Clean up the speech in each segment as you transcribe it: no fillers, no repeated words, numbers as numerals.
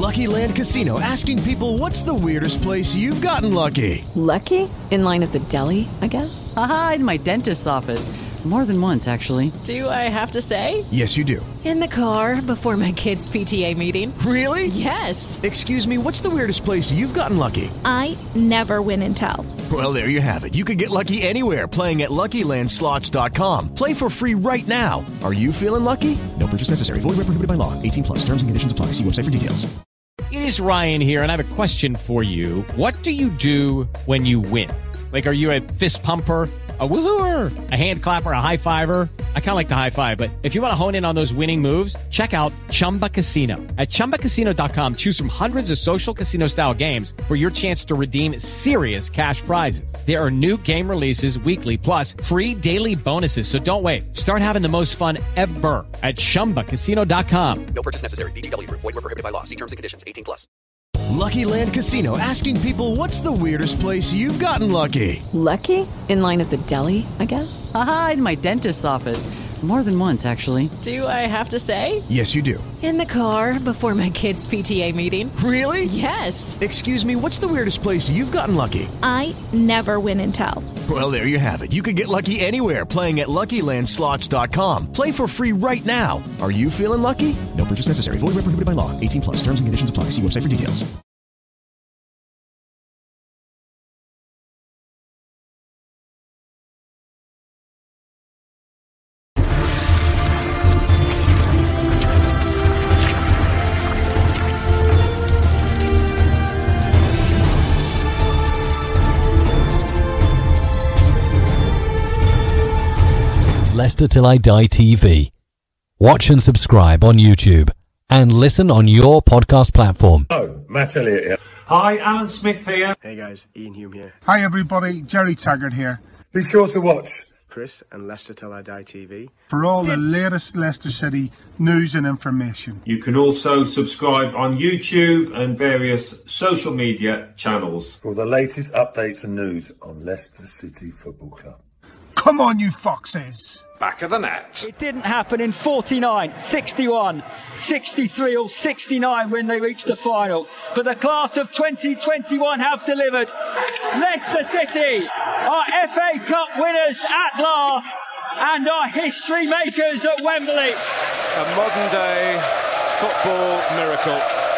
Lucky Land Casino, asking people, what's the weirdest place you've gotten lucky? Lucky? In line at the deli, I guess? Aha, in my dentist's office. More than once, actually. Do I have to say? Yes, you do. In the car before my kids' PTA meeting. Really? Yes. Excuse me, what's the weirdest place you've gotten lucky? I never win and tell. Well, there you have it. You can get lucky anywhere, playing at LuckyLandSlots.com. Play for free right now. Are you feeling lucky? No purchase necessary. Void where prohibited by law. 18 plus. Terms and conditions apply. See website for details. It is Ryan here, and I have a question for you. What do you do when you win? Like, are you a fist pumper, a woohooer, a hand clapper, a high fiver? I kind of like the high five, but if you want to hone in on those winning moves, check out Chumba Casino. At ChumbaCasino.com, choose from hundreds of social casino-style games for your chance to redeem serious cash prizes. There are new game releases weekly, plus free daily bonuses. So don't wait. Start having the most fun ever at ChumbaCasino.com. No purchase necessary. VGW. Void where prohibited by law. See terms and conditions. 18 plus. Lucky Land Casino, asking people, what's the weirdest place you've gotten lucky? Lucky? In line at the deli, I guess? Aha, in my dentist's office. More than once, actually. Do I have to say? Yes, you do. In the car before my kids' PTA meeting. Really? Yes. Excuse me, what's the weirdest place you've gotten lucky? I never win and tell. Well, there you have it. You can get lucky anywhere, playing at LuckyLandSlots.com. Play for free right now. Are you feeling lucky? No purchase necessary. Void where prohibited by law. 18 plus. Terms and conditions apply. See website for details. Leicester Till I Die TV. Watch and subscribe on YouTube and listen on your podcast platform. Oh, Matt Elliott here. Hi, Alan Smith here. Hey guys, Ian Hume here. Hi everybody, Jerry Taggart here. Be sure to watch Chris and Leicester Till I Die TV for all the latest Leicester City news and information. You can also subscribe on YouTube and various social media channels for the latest updates and news on Leicester City Football Club. Come on, you foxes! Back of the net. It didn't happen in 49, 61, 63 or 69 when they reached the final. But the class of 2021 have delivered. Leicester City are FA Cup winners at last and are history makers at Wembley. A modern day football miracle.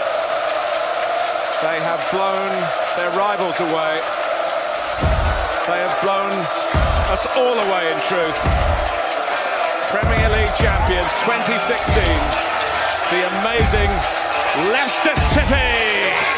They have blown their rivals away. They have blown us all away in truth. Premier League champions 2016, the amazing Leicester City!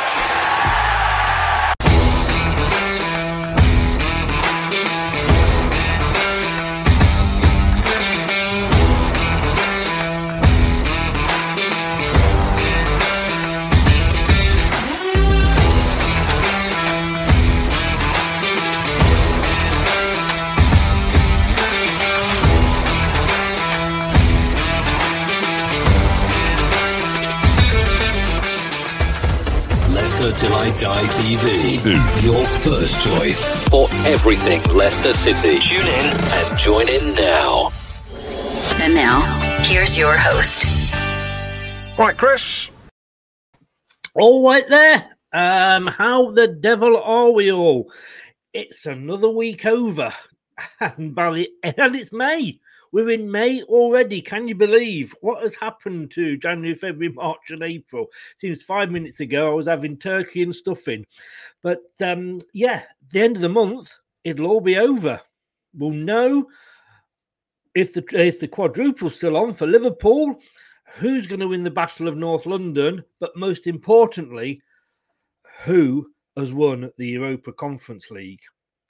Till I Die TV. Your first choice for everything Leicester City. Tune in and join in now. And now, here's your host. Right, Chris. All right there. How the devil are we all? It's another week over. And it's May. We're in May already. Can you believe what has happened to January, February, March and April? Seems 5 minutes ago I was having turkey and stuffing. But the end of the month, it'll all be over. We'll know if the quadruple's still on for Liverpool, who's going to win the Battle of North London, but most importantly, who has won the Europa Conference League.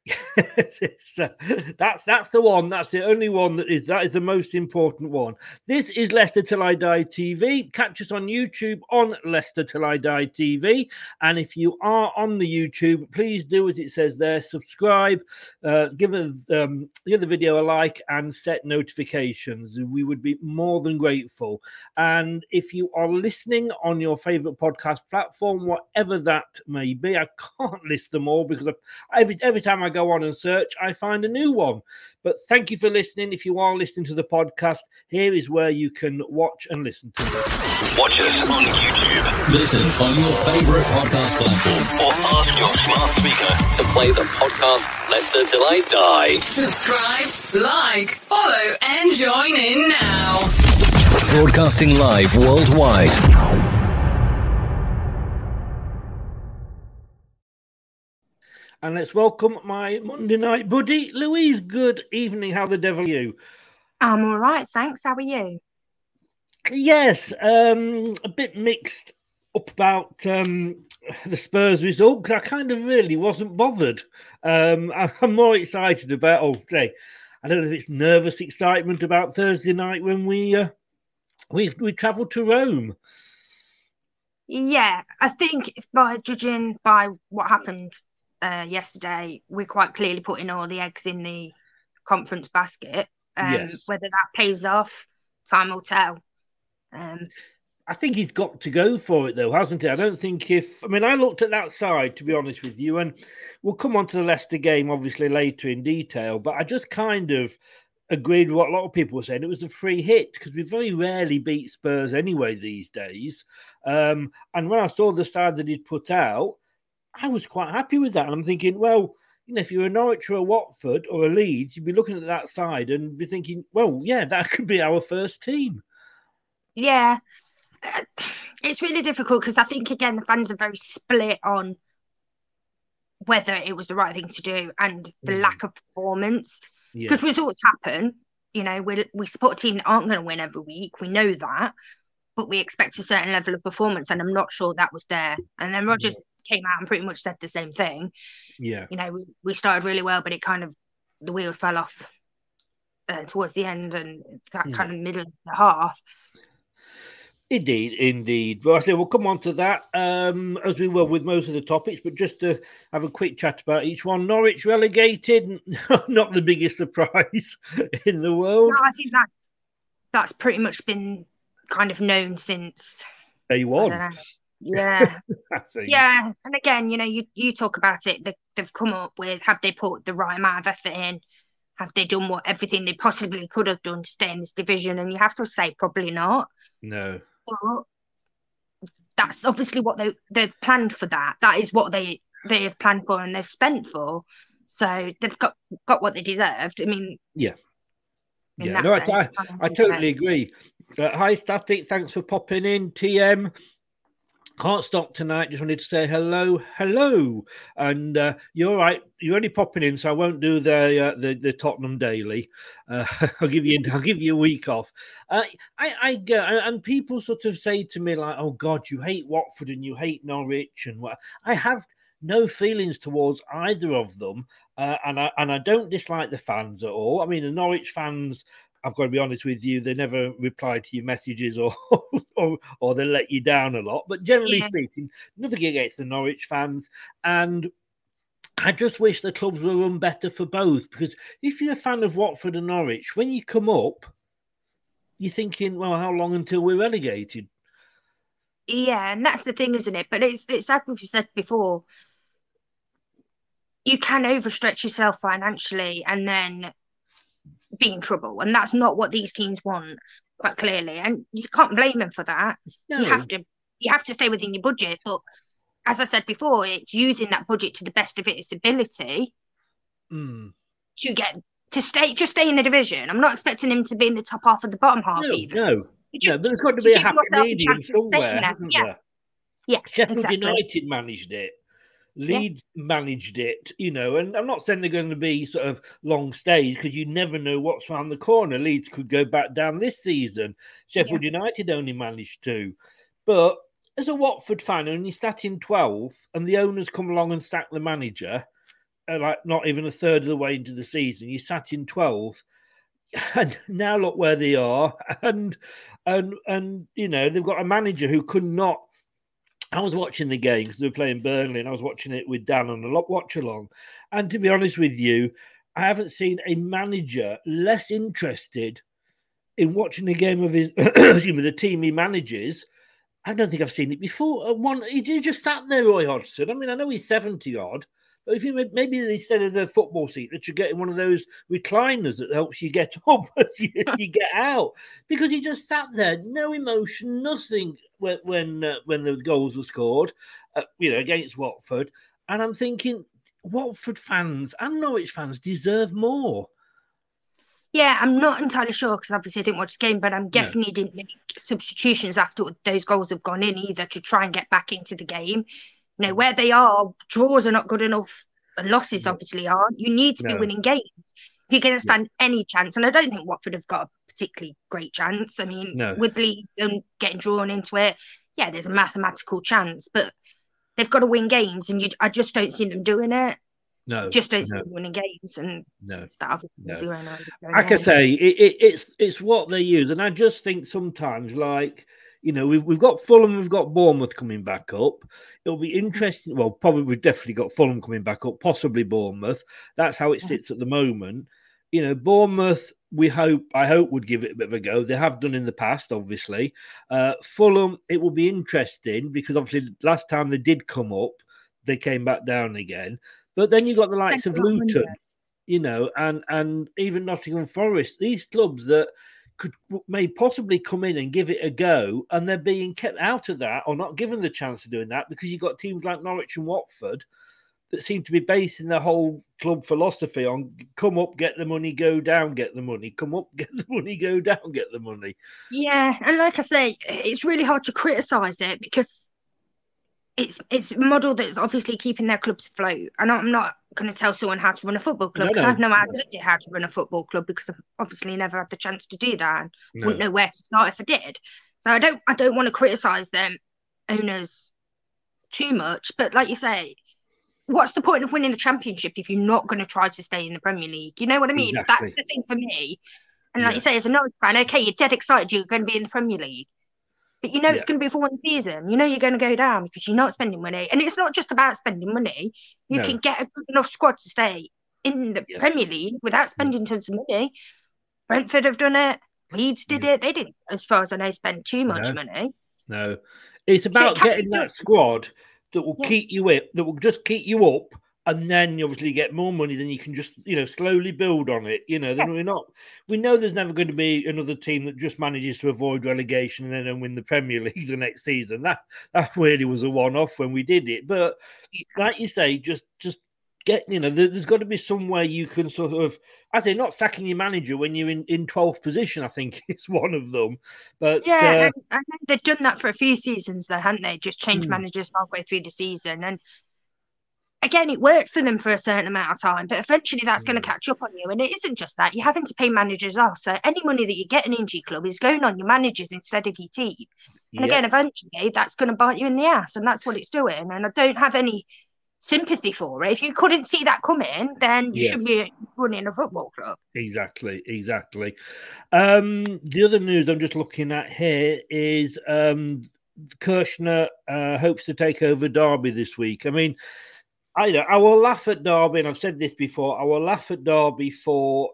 That's the one. That's the only one that is the most important one. This is Leicester Till I Die TV. Catch us on YouTube on Leicester Till I Die TV. And if you are on the YouTube, please do as it says there. Subscribe, give the video a like, and set notifications. We would be more than grateful. And if you are listening on your favorite podcast platform, whatever that may be, I can't list them all because every time I go go on and search, I find a new one. But thank you for listening. If you are listening to the podcast, here is where you can watch and listen to it. Watch us on YouTube. Listen on your favourite podcast platform or ask your smart speaker to play the podcast Leicester Till I Die. Subscribe, like, follow, and join in now. Broadcasting live worldwide. And let's welcome my Monday night buddy, Louise. Good evening. How the devil are you? I'm all right, thanks. How are you? Yes, a bit mixed up about the Spurs result because I kind of really wasn't bothered. I'm more excited about, I don't know if it's nervous excitement about Thursday night when we travelled to Rome. Yeah, I think by judging by what happened yesterday, we're quite clearly putting all the eggs in the conference basket. Yes. Whether that pays off, time will tell. I think he's got to go for it, though, hasn't he? I don't think I looked at that side, to be honest with you, and we'll come on to the Leicester game, obviously, later in detail, but I just kind of agreed with what a lot of people were saying. It was a free hit, because we very rarely beat Spurs anyway these days. And when I saw the side that he'd put out, I was quite happy with that. And I'm thinking, well, if you're a Norwich or a Watford or a Leeds, you'd be looking at that side and be thinking, well, yeah, that could be our first team. Yeah. It's really difficult because I think, again, the fans are very split on whether it was the right thing to do and the lack of performance. Because results happen. We support a team that aren't going to win every week. We know that. But we expect a certain level of performance, and I'm not sure that was there. And then Rodgers came out and pretty much said the same thing. Yeah. We started really well, but the wheels fell off towards the end and that kind of middle of the half. Indeed. Well, I say we'll come on to that as we will with most of the topics, but just to have a quick chat about each one. Norwich relegated, not the biggest surprise in the world. No, I think that's pretty much been kind of known since day one. Yeah. Yeah. And again, you talk about it, they've come up with, have they put the right amount of effort in? Have they done everything they possibly could have done to stay in this division? And you have to say probably not. No. But that's obviously what they've planned for that. That is what they have planned for and they've spent for. So they've got what they deserved. I mean, yeah. Yeah, no, I totally agree. Hi, Static. Thanks for popping in. TM. Can't stop tonight. Just wanted to say hello. And you're right. You're only popping in, so I won't do the Tottenham Daily. I'll give you a week off. I go, and people sort of say to me like, "Oh God, you hate Watford and you hate Norwich," and what. I have no feelings towards either of them, and I don't dislike the fans at all. I mean, the Norwich fans, I've got to be honest with you, they never reply to your messages or they let you down a lot. But generally speaking, nothing against the Norwich fans. And I just wish the clubs were run better for both. Because if you're a fan of Watford and Norwich, when you come up, you're thinking, well, how long until we're relegated? Yeah, and that's the thing, isn't it? But it's as we've said before, you can overstretch yourself financially and then be in trouble, and that's not what these teams want, quite clearly, and you can't blame them for that. No. You have to stay within your budget, but as I said before, it's using that budget to the best of its ability to stay in the division. I'm not expecting him to be in the top half of the bottom half either. No, but there's got to be a happy medium somewhere, hasn't there? Yeah, Sheffield United managed it. Leeds managed it, and I'm not saying they're going to be sort of long stays because you never know what's around the corner. Leeds could go back down this season. Sheffield United only managed to. But as a Watford fan, and you sat in 12th and the owners come along and sack the manager, like not even a third of the way into the season, you sat in 12th. And now look where they are. And they've got a manager who could not. I was watching the game because they were playing Burnley and I was watching it with Dan on a watch along. And to be honest with you, I haven't seen a manager less interested in watching a game of his, the team he manages. I don't think I've seen it before. He just sat there, Roy Hodgson. I mean, I know he's 70 odd, If you maybe instead of the football seat, that you're getting one of those recliners that helps you get up as you get out, because he just sat there, no emotion, nothing when the goals were scored, against Watford. And I'm thinking, Watford fans and Norwich fans deserve more. Yeah, I'm not entirely sure because obviously I didn't watch the game, but I'm guessing he didn't make substitutions after those goals have gone in either to try and get back into the game. Where they are, draws are not good enough and losses obviously aren't. You need to be winning games if you're going to stand any chance. And I don't think Watford have got a particularly great chance. I mean, with Leeds and getting drawn into it, yeah, there's a mathematical chance, but they've got to win games, and I just don't see them doing it. No, just don't see them winning games, and that obviously like I say, it's what they use, and I just think sometimes, like, we've got Fulham, we've got Bournemouth coming back up. It'll be interesting. Well, probably we've definitely got Fulham coming back up, possibly Bournemouth. That's how it sits at the moment. Bournemouth, I hope would give it a bit of a go. They have done in the past, obviously. Fulham, it will be interesting because obviously last time they did come up, they came back down again. But then you've got the likes of Luton, and even Nottingham Forest, these clubs that may possibly come in and give it a go, and they're being kept out of that or not given the chance of doing that because you've got teams like Norwich and Watford that seem to be basing their whole club philosophy on come up, get the money, go down, get the money, come up, get the money, go down, get the money. Yeah, and like I say, it's really hard to criticise it because it's a model that's obviously keeping their clubs afloat. And I'm not going to tell someone how to run a football club because I have no idea how to run a football club because I've obviously never had the chance to do that and wouldn't know where to start if I did. So I don't want to criticise them owners too much. But like you say, what's the point of winning the Championship if you're not going to try to stay in the Premier League? You know what I mean? Exactly. That's the thing for me. And like you say, as a Norwich fan, okay, you're dead excited you're going to be in the Premier League. But it's going to be for one season. You're going to go down because you're not spending money. And it's not just about spending money. You can get a good enough squad to stay in the Premier League without spending tons of money. Brentford have done it. Leeds did it. They didn't, as far as I know, spend too much money. No. It's about getting that squad that will keep you up, that will just keep you up. And then you obviously get more money, then you can just, slowly build on it. Then we know there's never going to be another team that just manages to avoid relegation and then don't win the Premier League the next season. That really was a one-off when we did it. But like you say, just get, there's got to be somewhere you can sort of, I say, not sacking your manager when you're in 12th position, I think it's one of them. But I know they've done that for a few seasons though, haven't they? Just changed managers halfway through the season. And again, it worked for them for a certain amount of time, but eventually that's going to catch up on you. And it isn't just that. You're having to pay managers off. So any money that you're getting into your club is going on your managers instead of your team. And again, eventually that's going to bite you in the ass. And that's what it's doing. And I don't have any sympathy for it. If you couldn't see that coming, then you should be running a football club. Exactly. The other news I'm just looking at here is Kirshner hopes to take over Derby this week. I mean, I will laugh at Derby, and I've said this before, I will laugh at Derby for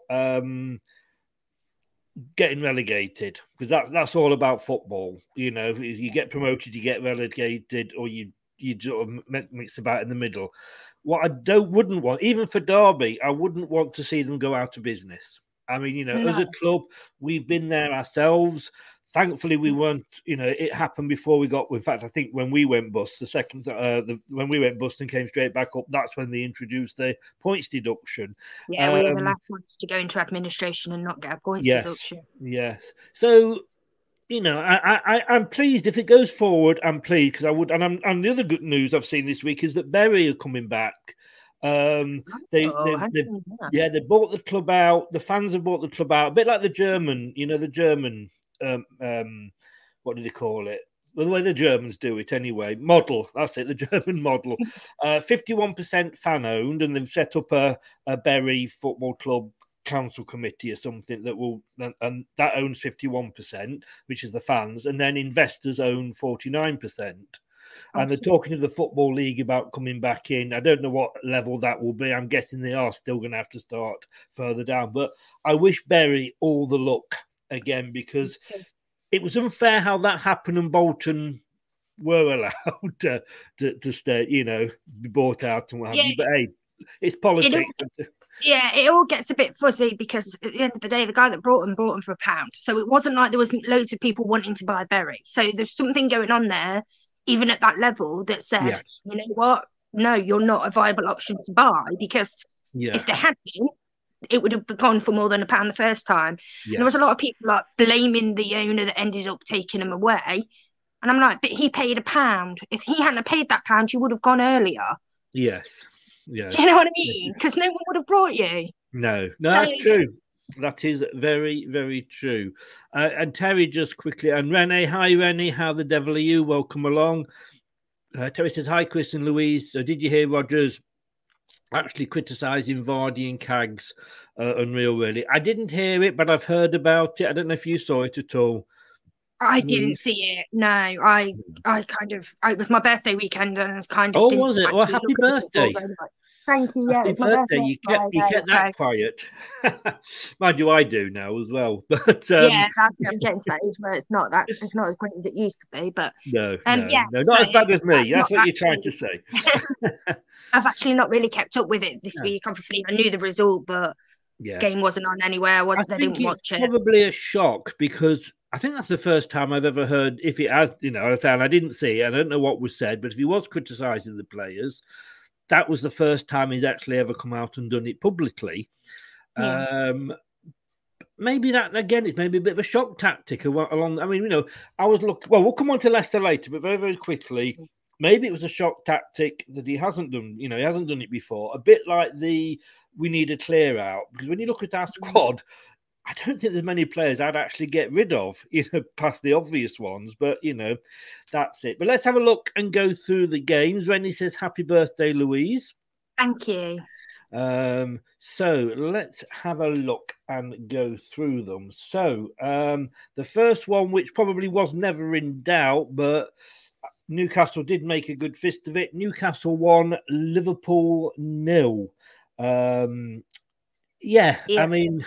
getting relegated, because that's all about football. If you get promoted, you get relegated, or you sort of mix about in the middle. What I wouldn't want, even for Derby, I wouldn't want to see them go out of business. I mean, as a club, we've been there ourselves. Thankfully, we weren't, it happened before we got, in fact, I think when we went bust, when we went bust and came straight back up, that's when they introduced the points deduction. Yeah, we were the last ones to go into administration and not get a points deduction. Yes. So, I'm pleased if it goes forward. I'm pleased because I would, and the other good news I've seen this week is that Bury are coming back. They bought the club out. The fans have bought the club out, a bit like the German, what do they call it? Well, the way the Germans do it anyway. Model, that's it, the German model. 51% fan owned, and they've set up a Bury Football Club council committee or something that will, and that owns 51%, which is the fans, and then investors own 49%. And they're talking to the Football League about coming back in. I don't know what level that will be. I'm guessing they are still going to have to start further down. But I wish Bury all the luck again, because it was unfair how that happened and Bolton were allowed to stay, be bought out and what have you. But hey, it's politics. It all gets a bit fuzzy because at the end of the day, the guy that brought him for £1. So it wasn't like there was loads of people wanting to buy Berry. So there's something going on there, even at that level, that said, you know what? No, you're not a viable option to buy, because if there had been, it would have gone for more than £1 the first time. And there was a lot of people like blaming the owner that ended up taking him away. And I'm like, but he paid £1. If he hadn't paid that £1, you would have gone earlier. Yes. Yeah. Do you know what I mean? Because no one would have brought you. No, that's true. That is very, very true. And Terry, just quickly, and Renee, hi Renee, how the devil are you? Welcome along. Terry says, hi Chris and Louise. Did you hear Rodgers actually criticising Vardy and Cags? Unreal, really. I didn't hear it, but I've heard about it. I don't know if you saw it at all. I didn't see it. No, I it was my birthday weekend, and I was kind of. Oh, was it? Well, happy birthday! Thank you. Yeah, happy birthday! You kept that quiet. Mind you, I do now as well. But I'm getting to that age where it's not as great as it used to be. But no, not as bad as me. That's what you're trying to say. I've actually not really kept up with it this week. Obviously, I knew the result, but the game wasn't on anywhere. I didn't watch it. Probably a shock, because I think that's the first time I've ever heard, if it has, and I didn't see it, I don't know what was said, but if he was criticising the players, that was the first time he's actually ever come out and done it publicly. Maybe that, again, it's maybe a bit of a shock tactic along. I mean, I was looking, well, we'll come on to Leicester later, but very, very quickly, maybe it was a shock tactic that he hasn't done, he hasn't done it before, a bit like we need a clear out, because when you look at our squad, I don't think there's many players I'd actually get rid of, past the obvious ones. But, that's it. But let's have a look and go through the games. Rennie says, happy birthday, Louise. Thank you. So let's have a look and go through them. So the first one, which probably was never in doubt, but Newcastle did make a good fist of it. Newcastle 1, Liverpool 0. I mean...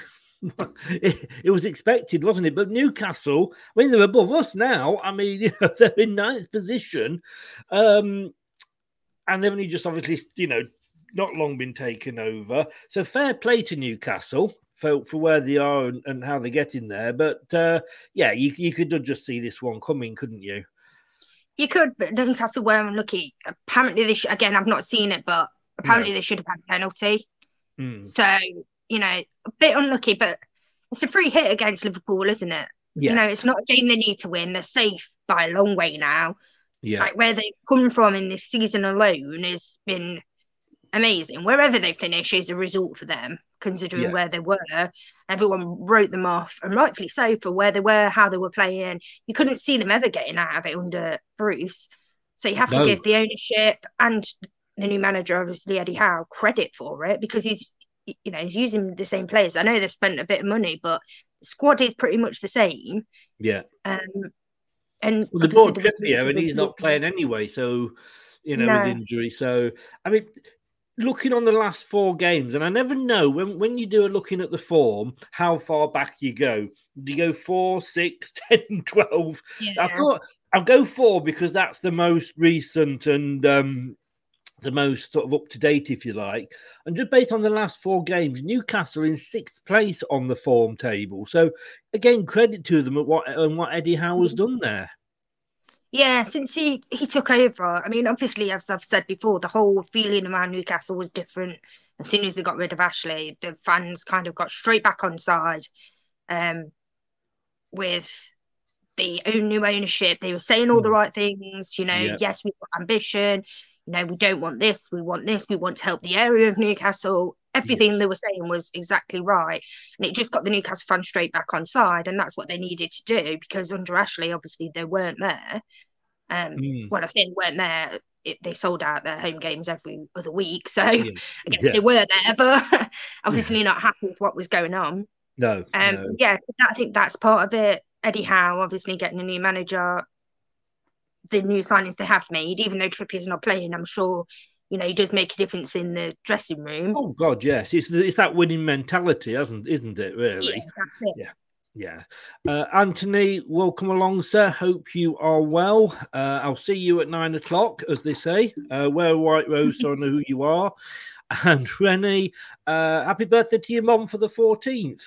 It was expected, wasn't it? But Newcastle, I mean, they're above us now. I mean, they're in 9th position, and they've only just obviously, not long been taken over. So fair play to Newcastle for where they are and how they get in there. But you could just see this one coming, couldn't you? You could, but Newcastle were unlucky. Apparently, again, I've not seen it, but apparently they should have had a penalty. So. A bit unlucky, but it's a free hit against Liverpool, isn't it? Yes. It's not a game they need to win. They're safe by a long way now. Yeah. Like, where they've come from in this season alone has been amazing. Wherever they finish is a result for them, considering where they were. Everyone wrote them off, and rightfully so, for where they were, how they were playing. You couldn't see them ever getting out of it under Bruce. So you have to give the ownership and the new manager, obviously Eddie Howe, credit for it, because he's using the same players. I know they've spent a bit of money, but the squad is pretty much the same. Yeah. And they bought Trippier, and he's not playing anyway. So, with injury. So, I mean, looking on the last 4 games, and I never know when you do looking at the form, how far back you go. Do you go 4, 6, 10, 12? Yeah. I thought I'll go 4 because that's the most recent and the most sort of up-to-date, if you like. And just based on the last 4 games, Newcastle in 6th place on the form table. So, again, credit to them at what Eddie Howe has done there. Yeah, since he took over, I mean, obviously, as I've said before, the whole feeling around Newcastle was different. As soon as they got rid of Ashley, the fans kind of got straight back on side with the new ownership. They were saying all the right things, yes, we've got ambition. We don't want this, we want this, we want to help the area of Newcastle. Everything they were saying was exactly right. And it just got the Newcastle fans straight back on side. And that's what they needed to do, because under Ashley, obviously, they weren't there. When I say they weren't there, they sold out their home games every other week. So I guess they were there, but obviously not happy with what was going on. No. Yeah, I think that's part of it. Eddie Howe, obviously getting a new manager, the new signings they have made, even though Trippier's not playing, I'm sure, he does make a difference in the dressing room. Oh God, yes, it's that winning mentality, isn't it? Really? Yeah, that's it. Yeah. Anthony, welcome along, sir. Hope you are well. I'll see you at 9 o'clock, as they say. Wear a white rose so I know who you are. And Rennie, happy birthday to your mum for the 14th.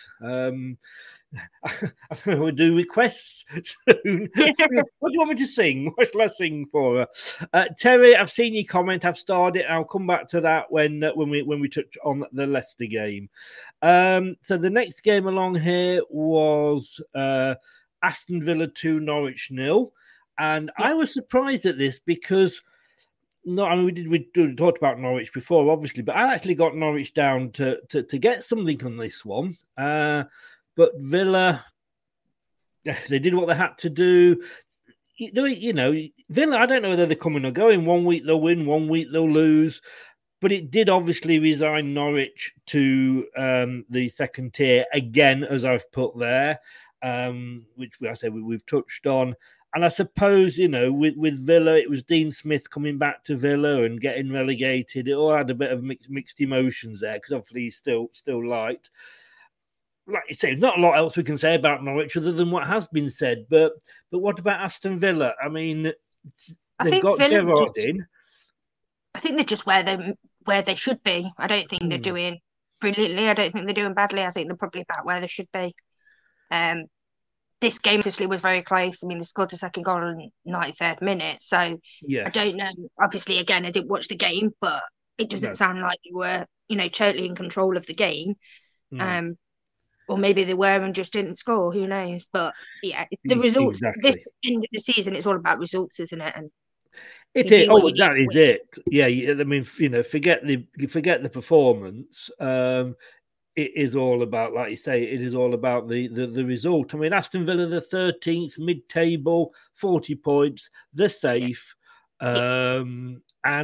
We'll do requests soon. What do you want me to sing? What shall I sing for her? Terry, I've seen your comment. I've starred it. I'll come back to that when we touch on the Leicester game. So the next game along here was Aston Villa 2, Norwich 0. And I was surprised at this because we talked about Norwich before, obviously, but I actually got Norwich down to get something on this one. But Villa, they did what they had to do. Villa, I don't know whether they're coming or going. 1 week they'll win, 1 week they'll lose. But it did obviously resign Norwich to the second tier again, as I've put there, which I said we've touched on. And I suppose, with Villa, it was Dean Smith coming back to Villa and getting relegated. It all had a bit of mixed emotions there because obviously he's still liked. Like you say, there's not a lot else we can say about Norwich other than what has been said. But what about Aston Villa? I mean, they've got Gerrard in. I think they're just where they should be. I don't think they're doing brilliantly. I don't think they're doing badly. I think they're probably about where they should be. This game obviously was very close. I mean, they scored the second goal in 93rd minute. So I don't know. Obviously, again, I didn't watch the game, but it doesn't sound like you were, totally in control of the game. Or maybe they were and just didn't score. Who knows? But yeah, the results. This end of the season, it's all about results, isn't it? And it is. Oh, that is it. Yeah, I mean, forget the performance. It is all about, like you say, it is all about the result. I mean, Aston Villa, the 13th, mid-table, 40 points. They're safe, and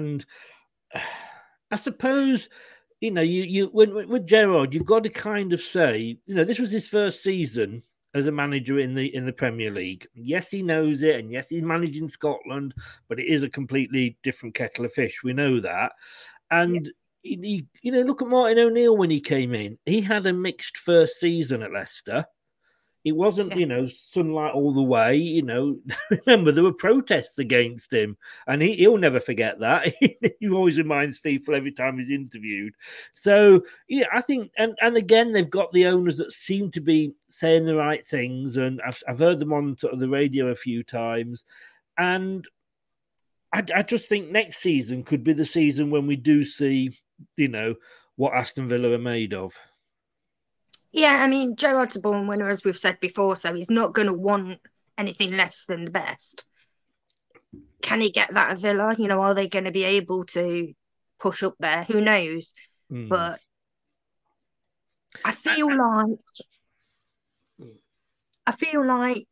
I suppose. You with Gerrard, you've got to kind of say, this was his first season as a manager in the Premier League. Yes, he knows it, and yes, he's managing Scotland, but it is a completely different kettle of fish. We know that, and he look at Martin O'Neill when he came in. He had a mixed first season at Leicester. It wasn't, sunlight all the way. Remember, there were protests against him, and he'll never forget that. He always reminds people every time he's interviewed. So, I think, and again, they've got the owners that seem to be saying the right things, and I've heard them on sort of the radio a few times, and I just think next season could be the season when we do see, what Aston Villa are made of. Yeah, I mean, Gerrard's a born winner, as we've said before, so he's not going to want anything less than the best. Can he get that at Villa? Are they going to be able to push up there? Who knows? But I feel like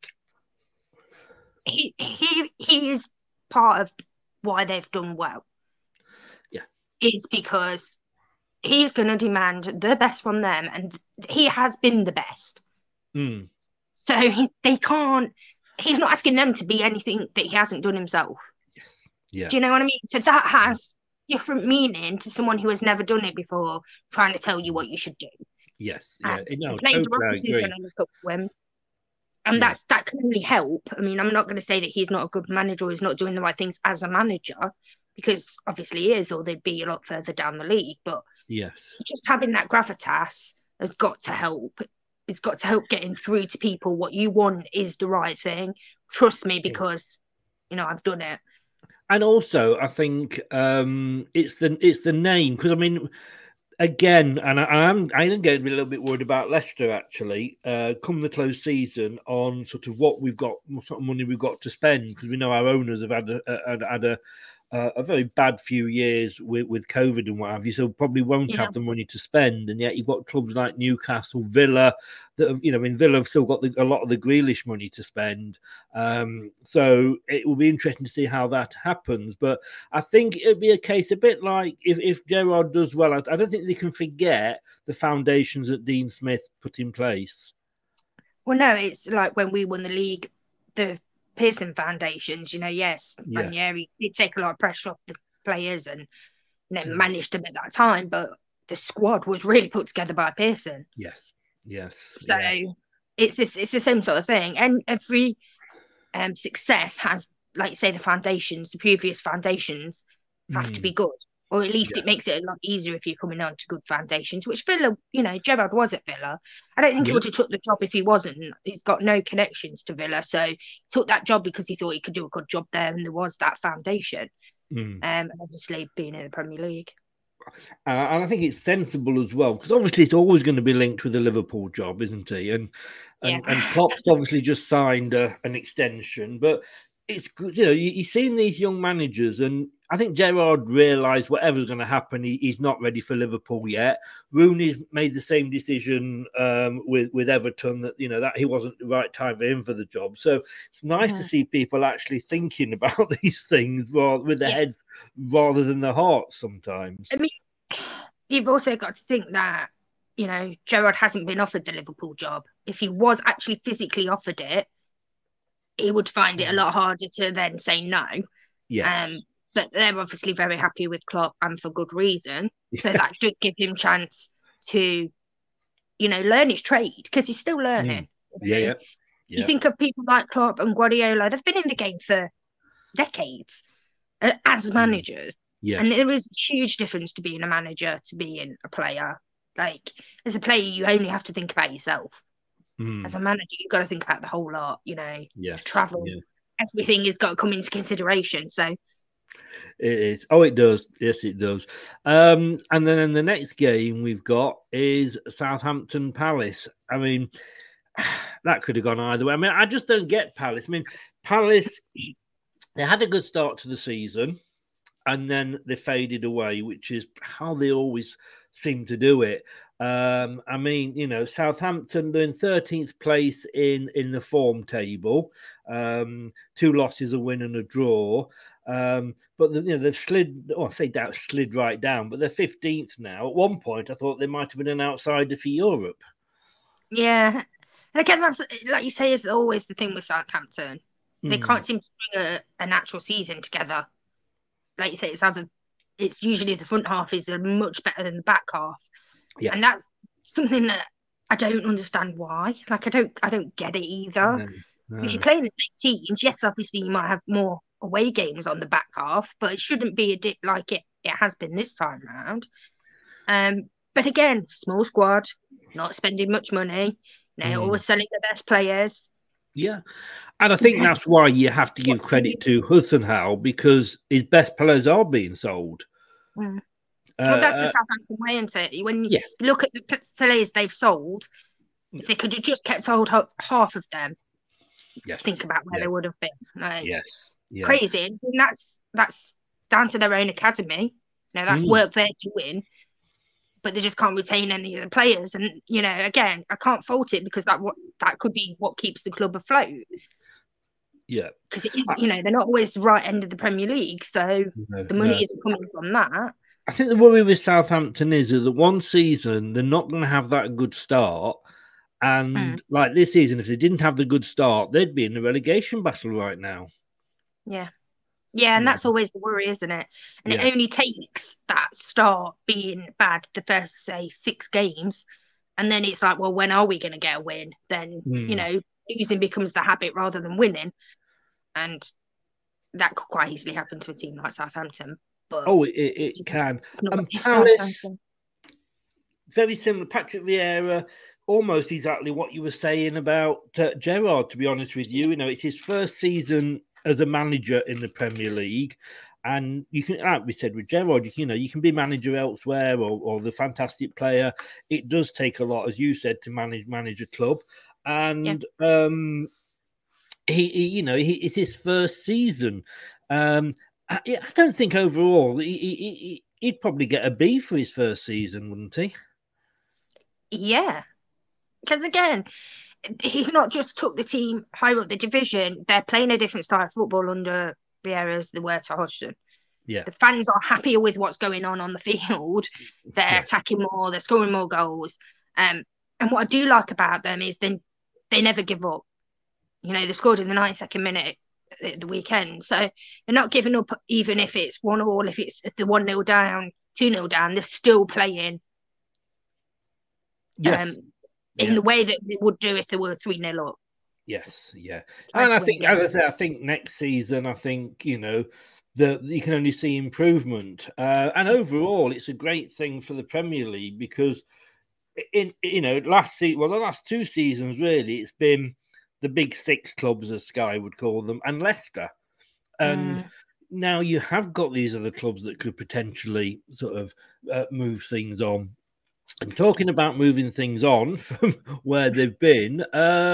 he is part of why they've done well. Yeah, it's because he's going to demand the best from them, and he has been the best. So they can't. He's not asking them to be anything that he hasn't done himself. Yes. Yeah. Do you know what I mean? So that has different meaning to someone who has never done it before, trying to tell you what you should do. Yes. Yeah. No, totally agree. And that can only help. I mean, I'm not going to say that he's not a good manager or he's not doing the right things as a manager, because obviously he is, or they'd be a lot further down the league. But yes, just having that gravitas has got to help. It's got to help getting through to people what you want is the right thing. Trust me, because I've done it. And also, I think it's the name, because I mean, again, and I am getting a little bit worried about Leicester actually. Come the close season, on sort of what we've got, what sort of money we've got to spend, because we know our owners have had a very bad few years with COVID and what have you, so probably won't have the money to spend. And yet you've got clubs like Newcastle, Villa, that have, Villa have still got a lot of the Grealish money to spend. So it will be interesting to see how that happens. But I think it'd be a case a bit like if Gerrard does well, I don't think they can forget the foundations that Dean Smith put in place. Well, no, it's like when we won the league, the Pearson foundations, yes, Ranieri did take a lot of pressure off the players and managed them at that time, but the squad was really put together by Pearson. Yes. So it's the same sort of thing. And every success has, like you say, the previous foundations have to be good. Or at least it makes it a lot easier if you're coming on to good foundations, which Villa, Gerrard was at Villa. I don't think he would have took the job if he wasn't. He's got no connections to Villa. So he took that job because he thought he could do a good job there and there was that foundation. And obviously being in the Premier League. And I think it's sensible as well, because obviously it's always going to be linked with the Liverpool job, isn't he? And Klopp's obviously just signed an extension, but it's good. You've seen these young managers, and I think Gerrard realised whatever's going to happen, he's not ready for Liverpool yet. Rooney's made the same decision with Everton, that that he wasn't the right time for him for the job. So it's nice to see people actually thinking about these things with their heads rather than their hearts sometimes. I mean, you've also got to think that Gerrard hasn't been offered the Liverpool job. If he was actually physically offered it, he would find it a lot harder to then say no. Yes. But they're obviously very happy with Klopp, and for good reason. So that should give him chance to, learn his trade, because he's still learning. Yeah. You think of people like Klopp and Guardiola, they've been in the game for decades as managers. Yes. And there is a huge difference to being a manager to being a player. Like, as a player, you only have to think about yourself. As a manager, you've got to think about the whole lot, to travel. Everything has got to come into consideration. So it is. Oh, it does. Yes, it does. And then in the next game we've got is Southampton Palace. I mean, that could have gone either way. I mean, I just don't get Palace. I mean, Palace, they had a good start to the season, and then they faded away, which is how they always seem to do it. I mean, Southampton, they're in 13th place in the form table, 2 losses, a win and a draw. But they've slid right down, but they're 15th now. At one point, I thought they might have been an outsider for Europe. Yeah. And again, that's, like you say, is always the thing with Southampton. They can't seem to bring a natural season together. Like you say, it's usually the front half is much better than the back half. Yeah. And that's something that I don't understand why. Like, I don't get it either. No. Because you're playing the same teams. Yes, obviously you might have more away games on the back half, but it shouldn't be a dip like it has been this time round. But again, small squad, not spending much money, always selling the best players. Yeah. And I think that's why you have to give credit to Hudson Howe, because his best players are being sold. Well, that's the Southampton way, isn't it? When you look at the players they've sold, if they could have just kept hold half of them, think about where they would have been. Like, crazy. And that's down to their own academy. That's work they're doing, but they just can't retain any of the players. And again, I can't fault it, because that could be what keeps the club afloat. Yeah, because it is. They're not always the right end of the Premier League, so the money isn't coming from that. I think the worry with Southampton is that one season they're not going to have that good start, and like this season, if they didn't have the good start, they'd be in the relegation battle right now. Yeah, and that's always the worry, isn't it? And it only takes that start being bad the first, say, 6 games, and then it's like, well, when are we going to get a win? Then losing becomes the habit rather than winning, and that could quite easily happen to a team like Southampton. But it can. And Palace, very similar. Patrick Vieira, almost exactly what you were saying about Gerrard, to be honest with you. It's his first season as a manager in the Premier League. And you can, like we said with Gerrard, you can be manager elsewhere or the fantastic player. It does take a lot, as you said, to manage a club. And it's his first season. I don't think overall he'd probably get a B for his first season, wouldn't he? Yeah, because again, he's not just took the team higher up the division. They're playing a different style of football under Vieira as they were to Hodgson. Yeah, the fans are happier with what's going on the field. They're attacking more. They're scoring more goals. And what I do like about them is they never give up. They scored in the 92nd minute at the weekend, so they're not giving up even if it's 1-1, if they're 1-0 down, 2-0 down, they're still playing. Yes. in the way that they would do if they were 3-0 up. Yes, yeah. And I think, as I say, I think next season, that you can only see improvement. And overall, it's a great thing for the Premier League because the last 2 seasons, really, it's been the big 6 clubs, as Sky would call them, and Leicester. And now you have got these other clubs that could potentially sort of move things on. And talking about moving things on from where they've been,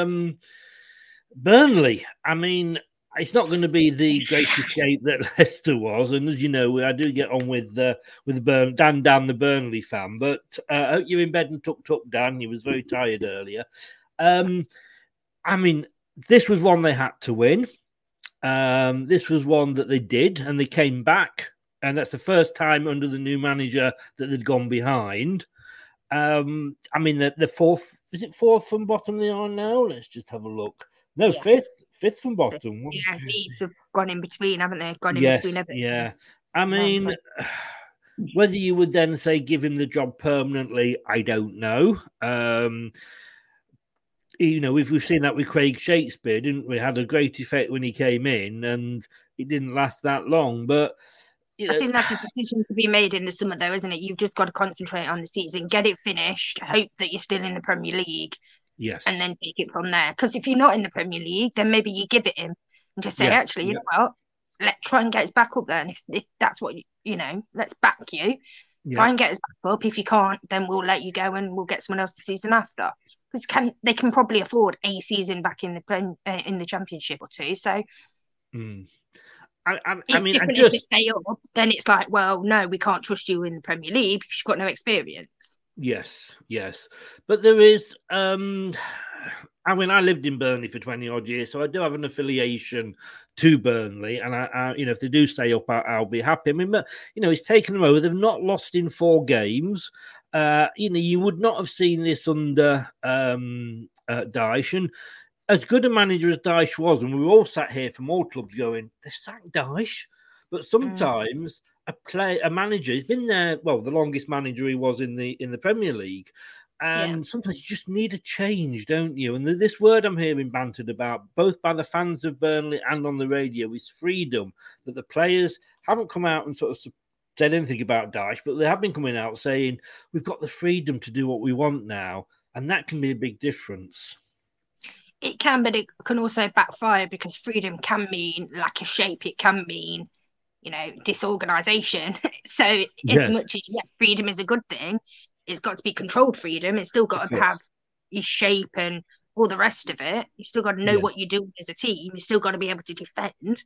Burnley, I mean, it's not going to be the great escape that Leicester was. And as you know, I do get on with Dan, the Burnley fan. But I hope you're in bed and tucked up, Dan. He was very tired earlier. I mean, this was one they had to win. This was one that they did, and they came back. And that's the first time under the new manager that they'd gone behind. I mean, the fourth, is it fourth from bottom they are now? Let's just have a look. No, fifth from bottom. Yeah, Leeds have gone in between, haven't they? Gone in between everything. Yeah. I mean, whether you would then say give him the job permanently, I don't know. We've seen that with Craig Shakespeare, didn't we? Had a great effect when he came in, and it didn't last that long. But I think that's a decision to be made in the summer, though, isn't it? You've just got to concentrate on the season, get it finished, hope that you're still in the Premier League. Yes. And then take it from there. Because if you're not in the Premier League, then maybe you give it him and just say, you know what, let's try and get us back up there. And if that's what, let's back you. Yeah. Try and get us back up. If you can't, then we'll let you go and we'll get someone else the season after. Because they can probably afford a season back in the Championship or 2. So it's different if they stay up. Then it's like, well, no, we can't trust you in the Premier League because you've got no experience. Yes. But there is, I lived in Burnley for 20 odd years, so I do have an affiliation to Burnley. And I if they do stay up, I'll be happy. I mean, it's taken them over. They've not lost in 4 games. You would not have seen this under Dyche. And as good a manager as Dyche was, and we were all sat here from all clubs going, they sacked Dyche. But sometimes a manager, he's been there, well, the longest manager he was in the Premier League. And sometimes you just need a change, don't you? And this word I'm hearing bantered about, both by the fans of Burnley and on the radio, is freedom. That the players haven't come out and sort of said anything about Dyche, but they have been coming out saying, we've got the freedom to do what we want now. And that can be a big difference. It can, but it can also backfire because freedom can mean lack of shape. It can mean disorganization. So as much as freedom is a good thing, it's got to be controlled freedom. It's still got to have your shape and all the rest of it. You've still got to know what you're doing as a team. You've still got to be able to defend.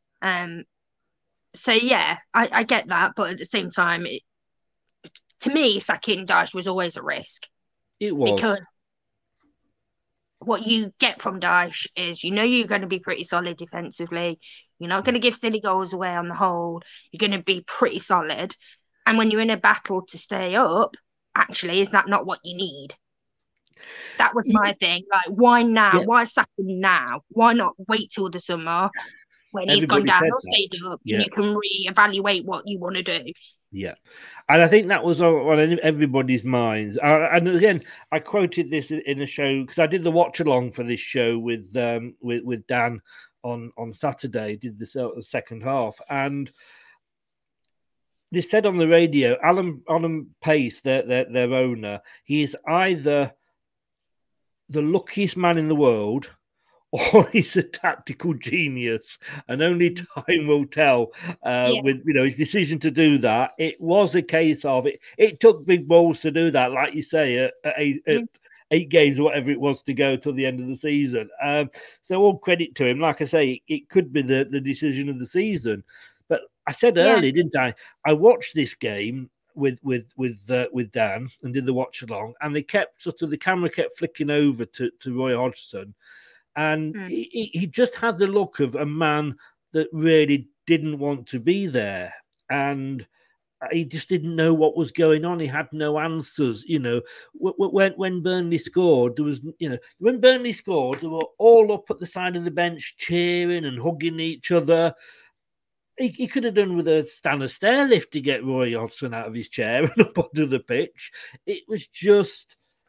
So I get that, but at the same time, to me, sacking Dyche was always a risk. It was, because what you get from Dyche is you're going to be pretty solid defensively. You're not going to give silly goals away on the whole. You're going to be pretty solid. And when you're in a battle to stay up, actually, is that not what you need? That was my thing. Like, why now? Yeah. Why sack him now? Why not wait till the summer when he's gone down or stayed up and you can reevaluate what you want to do? Yeah. And I think that was on everybody's minds. And again, I quoted this in a show because I did the watch along for this show with Dan on Saturday. Did the second half, and they said on the radio, Alan Pace, their owner, he is either the luckiest man in the world, or he's a tactical genius, and only time will tell with his decision to do that. It was a case of it. It took big balls to do that, like you say, at 8 games or whatever it was to go till the end of the season. So all credit to him. Like I say, it could be the decision of the season. But I said earlier, didn't I? I watched this game with Dan and did the watch along, and they kept the camera kept flicking over to Roy Hodgson. And he just had the look of a man that really didn't want to be there. And he just didn't know what was going on. He had no answers. When Burnley scored, there was, when Burnley scored, they were all up at the side of the bench cheering and hugging each other. He could have done with a stair lift to get Roy Hodgson out of his chair and up onto the pitch. It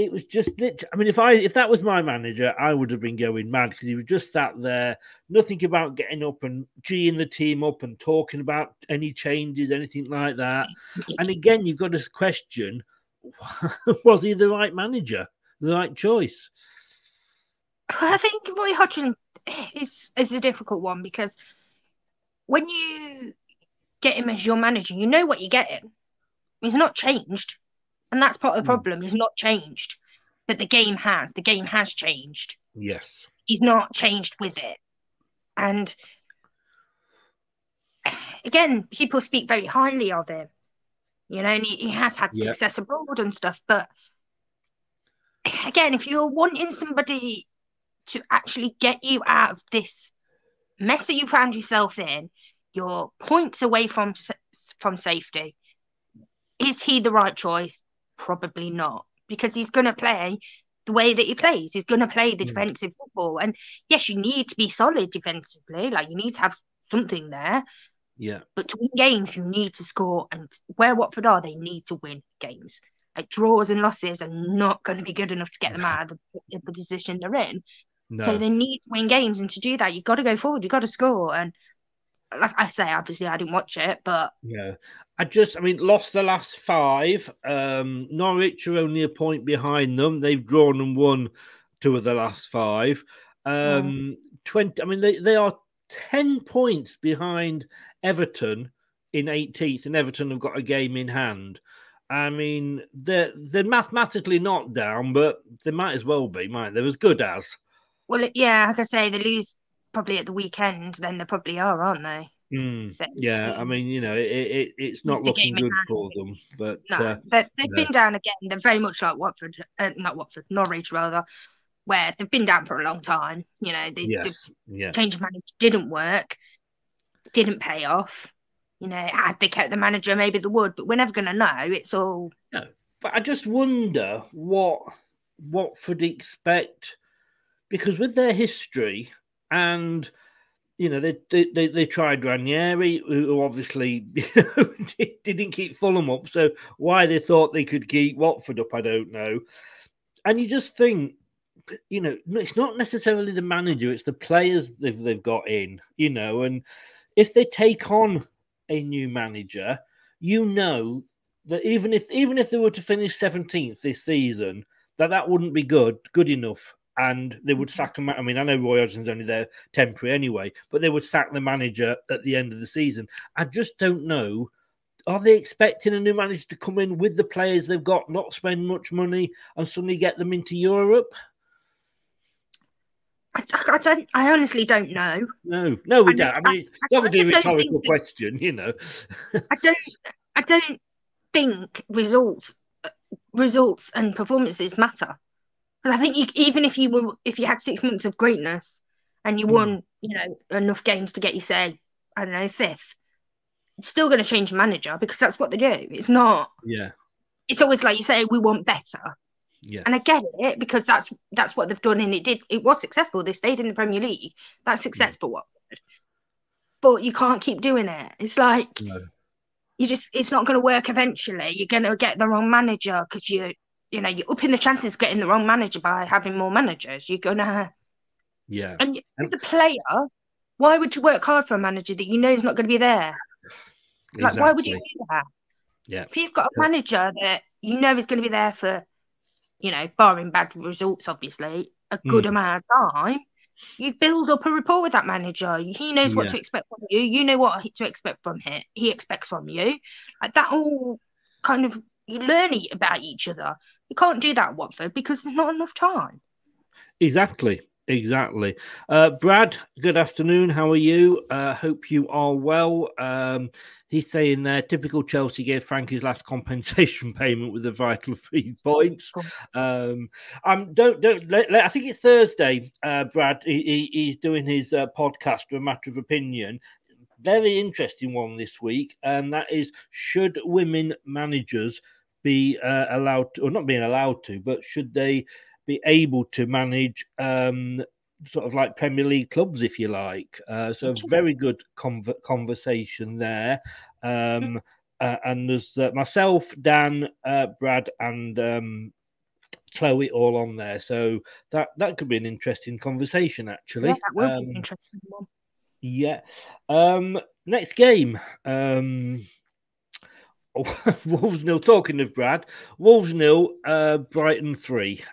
it was just. I mean, if that was my manager, I would have been going mad because he was just sat there, nothing about getting up and geeing the team up and talking about any changes, anything like that. And again, you've got to question: was he the right manager, the right choice? I think Roy Hodgson is a difficult one because when you get him as your manager, you know what you're getting. He's not changed. And that's part of the problem. He's not changed. But the game has. The game has changed. Yes. He's not changed with it. And again, people speak very highly of him. You know, and he has had success abroad and stuff. But again, if you're wanting somebody to actually get you out of this mess that you found yourself in, you're points away from safety. Is he the right choice? Probably not, because he's going to play the way that he plays. He's going to play the defensive football. And yes, you need to be solid defensively. Like, you need to have something there. Yeah. But to win games, you need to score. And where Watford are, they need to win games. Like, draws and losses are not going to be good enough to get them out of the position they're in. No. So they need to win games. And to do that, you've got to go forward. You've got to score. And like I say, obviously, I didn't watch it, but... Yeah. Lost the last 5. Norwich are only a point behind them. They've drawn and won 2 of the last 5. 20. They are 10 points behind Everton in 18th, and Everton have got a game in hand. I mean, they're mathematically not down, but they might as well be, mightn't they? As good as. Well, yeah, like I say, they lose probably at the weekend, then they probably are, aren't they? Yeah, I mean, you know, it's not looking good for them. But no, they've been down again. They're very much like Norwich rather, where they've been down for a long time. You know, the change of manager didn't work, didn't pay off. You know, had they kept the manager, maybe they would, but we're never going to know. It's all. No, but I just wonder what Watford expect, because with their history and. You know, they tried Ranieri, who obviously didn't keep Fulham up. So why they thought they could keep Watford up, I don't know. And you just think, you know, it's not necessarily the manager, it's the players they've got in, you know. And if they take on a new manager, you know that even if they were to finish 17th this season, that wouldn't be good enough. And they would sack him. I mean, I know Roy Hodgson's only there temporary anyway, but they would sack the manager at the end of the season. I just don't know. Are they expecting a new manager to come in with the players they've got, not spend much money, and suddenly get them into Europe? I honestly don't know. No, we don't. I mean, it's obviously a rhetorical question, you know. I don't think results and performances matter. Because I think even if you had 6 months of greatness and you won, you know, enough games to get you, say, I don't know, 5th, it's still going to change manager because that's what they do. It's not. Yeah. It's always like you say, we want better. Yeah. And I get it because that's what they've done, and it was successful. They stayed in the Premier League. That's successful, Watford. But you can't keep doing it. It's like it's not going to work eventually. You're going to get the wrong manager because you're upping the chances of getting the wrong manager by having more managers. You're going to... Yeah. And as a player, why would you work hard for a manager that you know is not going to be there? Exactly. Like, why would you do that? Yeah. If you've got a manager that you know is going to be there for, you know, barring bad results, obviously, a good amount of time, you build up a rapport with that manager. He knows what to expect from you. You know what to expect from him. He expects from you. Like, that all kind of... You learn about each other. You can't do that at Watford because there's not enough time. Exactly. Brad, good afternoon. How are you? Hope you are well. He's saying there, typical Chelsea gave Frank his last compensation payment with a vital 3 points. I think it's Thursday, Brad. He's doing his podcast, A Matter of Opinion. Very interesting one this week, and that is, should women managers be allowed to, or not being allowed to, but should they be able to manage sort of like Premier League clubs, if you like? So very good conversation there. And there's myself, Dan, Brad, and throw it all on there. So that could be an interesting conversation, actually. Yeah, that will be an interesting one. Yeah. Next game. Wolves 0. Talking of Brad, Wolves 0, Brighton 3.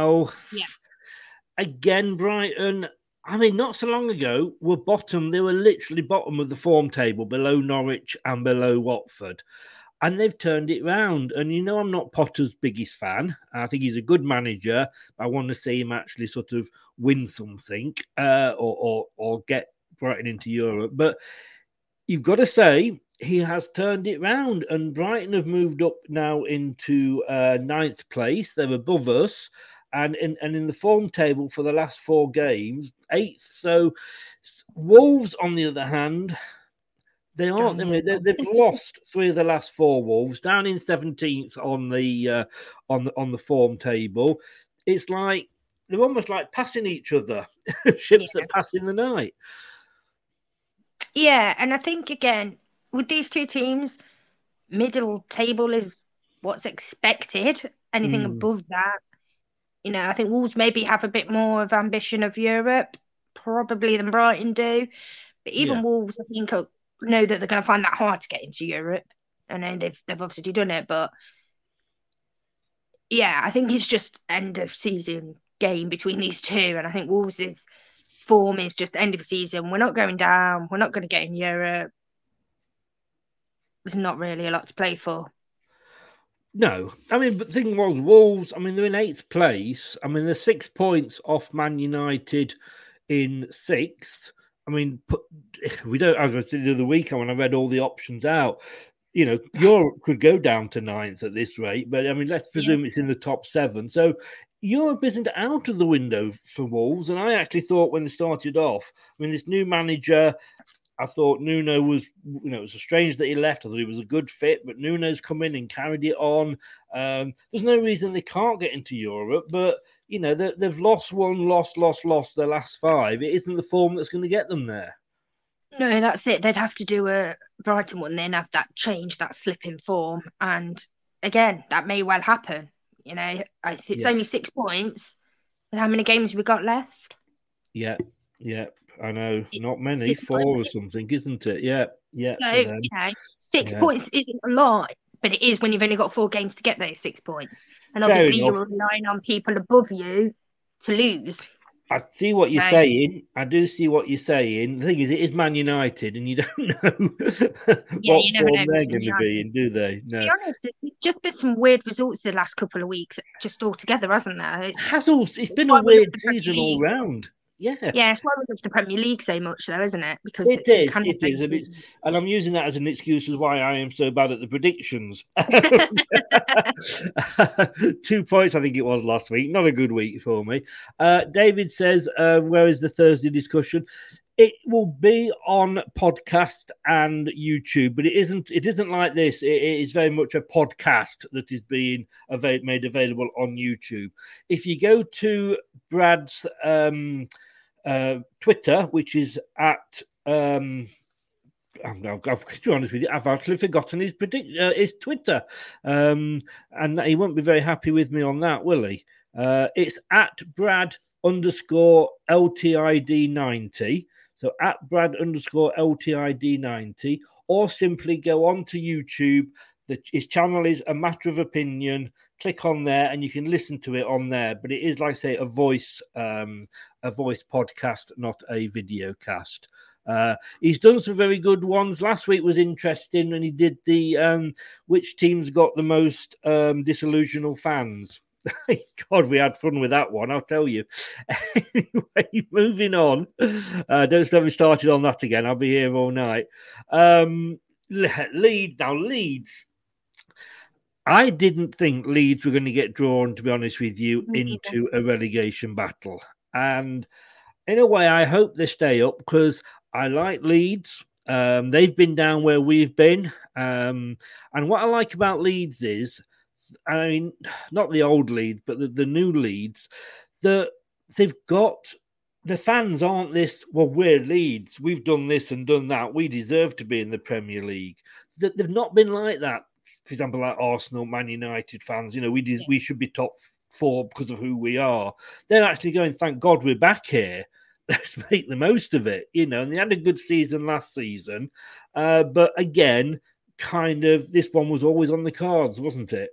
Again, Brighton. I mean, not so long ago, were bottom. They were literally bottom of the form table, below Norwich and below Watford. And they've turned it round. And I'm not Potter's biggest fan. I think he's a good manager. I want to see him actually sort of win something or get Brighton into Europe. But you've got to say, he has turned it round. And Brighton have moved up now into 9th place. They're above us. And in the form table for the last 4 games, 8th. So Wolves, on the other hand, they aren't. I mean, they've lost 3 of the last 4. Wolves down in 17th on the form table. It's like they're almost like passing each other, ships that pass in the night. Yeah, and I think again with these 2 teams, middle table is what's expected. Anything above that. I think Wolves maybe have a bit more of ambition of Europe, probably than Brighton do. But even Wolves, I think, know that they're going to find that hard to get into Europe. I know they've obviously done it, but yeah, I think it's just end of season game between these 2. And I think Wolves' form is just end of season. We're not going down. We're not going to get in Europe. There's not really a lot to play for. No, I mean, but the thing was, Wolves, I mean, they're in 8th place. I mean, they're 6 points off Man United in 6th. I mean, we don't, as I said the other weekend when I read all the options out, Europe could go down to 9th at this rate, but I mean, let's presume it's in the top 7. So Europe isn't out of the window for Wolves. And I actually thought when they started off, I mean, this new manager, I thought Nuno was, it was strange that he left. I thought he was a good fit, but Nuno's come in and carried it on. There's no reason they can't get into Europe, but, they've lost their last 5. It isn't the form that's going to get them there. No, that's it. They'd have to do a Brighton one, then have that change, that slip in form. And again, that may well happen. It's only 6 points. And how many games have we got left? Yeah. I know, not many, 4 or something, isn't it? Yeah. So, 6 points isn't a lot, but it is when you've only got 4 games to get those 6 points. And obviously you're relying on people above you to lose. I see what you're saying. I do see what you're saying. The thing is, it is Man United, and you don't know what form they're going to be in, do they? No. To be honest, there's just been some weird results the last couple of weeks, just altogether, hasn't there? It's been a weird season all round. Yeah, it's why we love the Premier League so much, though, isn't it? Because it is, and I'm using that as an excuse as why I am so bad at the predictions. 2 points, I think it was last week. Not a good week for me. David says, "Where is the Thursday discussion?" It will be on podcast and YouTube, but it isn't like this. It is very much a podcast that is being made available on YouTube. If you go to Brad's Twitter, which is at to be honest with you, I've actually forgotten his Twitter, and he won't be very happy with me on that, will he? It's at Brad_LTID90. So at Brad_LTID90, or simply go on to YouTube. His channel is A Matter of Opinion. Click on there and you can listen to it on there. But it is, like I say, a voice podcast, not a video cast. He's done some very good ones. Last week was interesting, and he did the which team's got the most disillusional fans. God, we had fun with that one, I'll tell you. Anyway, moving on. Don't get me started on that again. I'll be here all night. Leeds. I didn't think Leeds were going to get drawn, to be honest with you, into a relegation battle. And in a way, I hope they stay up because I like Leeds. They've been down where we've been. And what I like about Leeds is, I mean, not the old Leeds, but the new Leeds, they've got, the fans aren't this, well, we're Leeds, we've done this and done that, we deserve to be in the Premier League. They've not been like that. For example, like Arsenal, Man United fans, we should be top for because of who we are. They're actually going, thank God we're back here. Let's make the most of it, and they had a good season last season. But again, kind of, this one was always on the cards, wasn't it?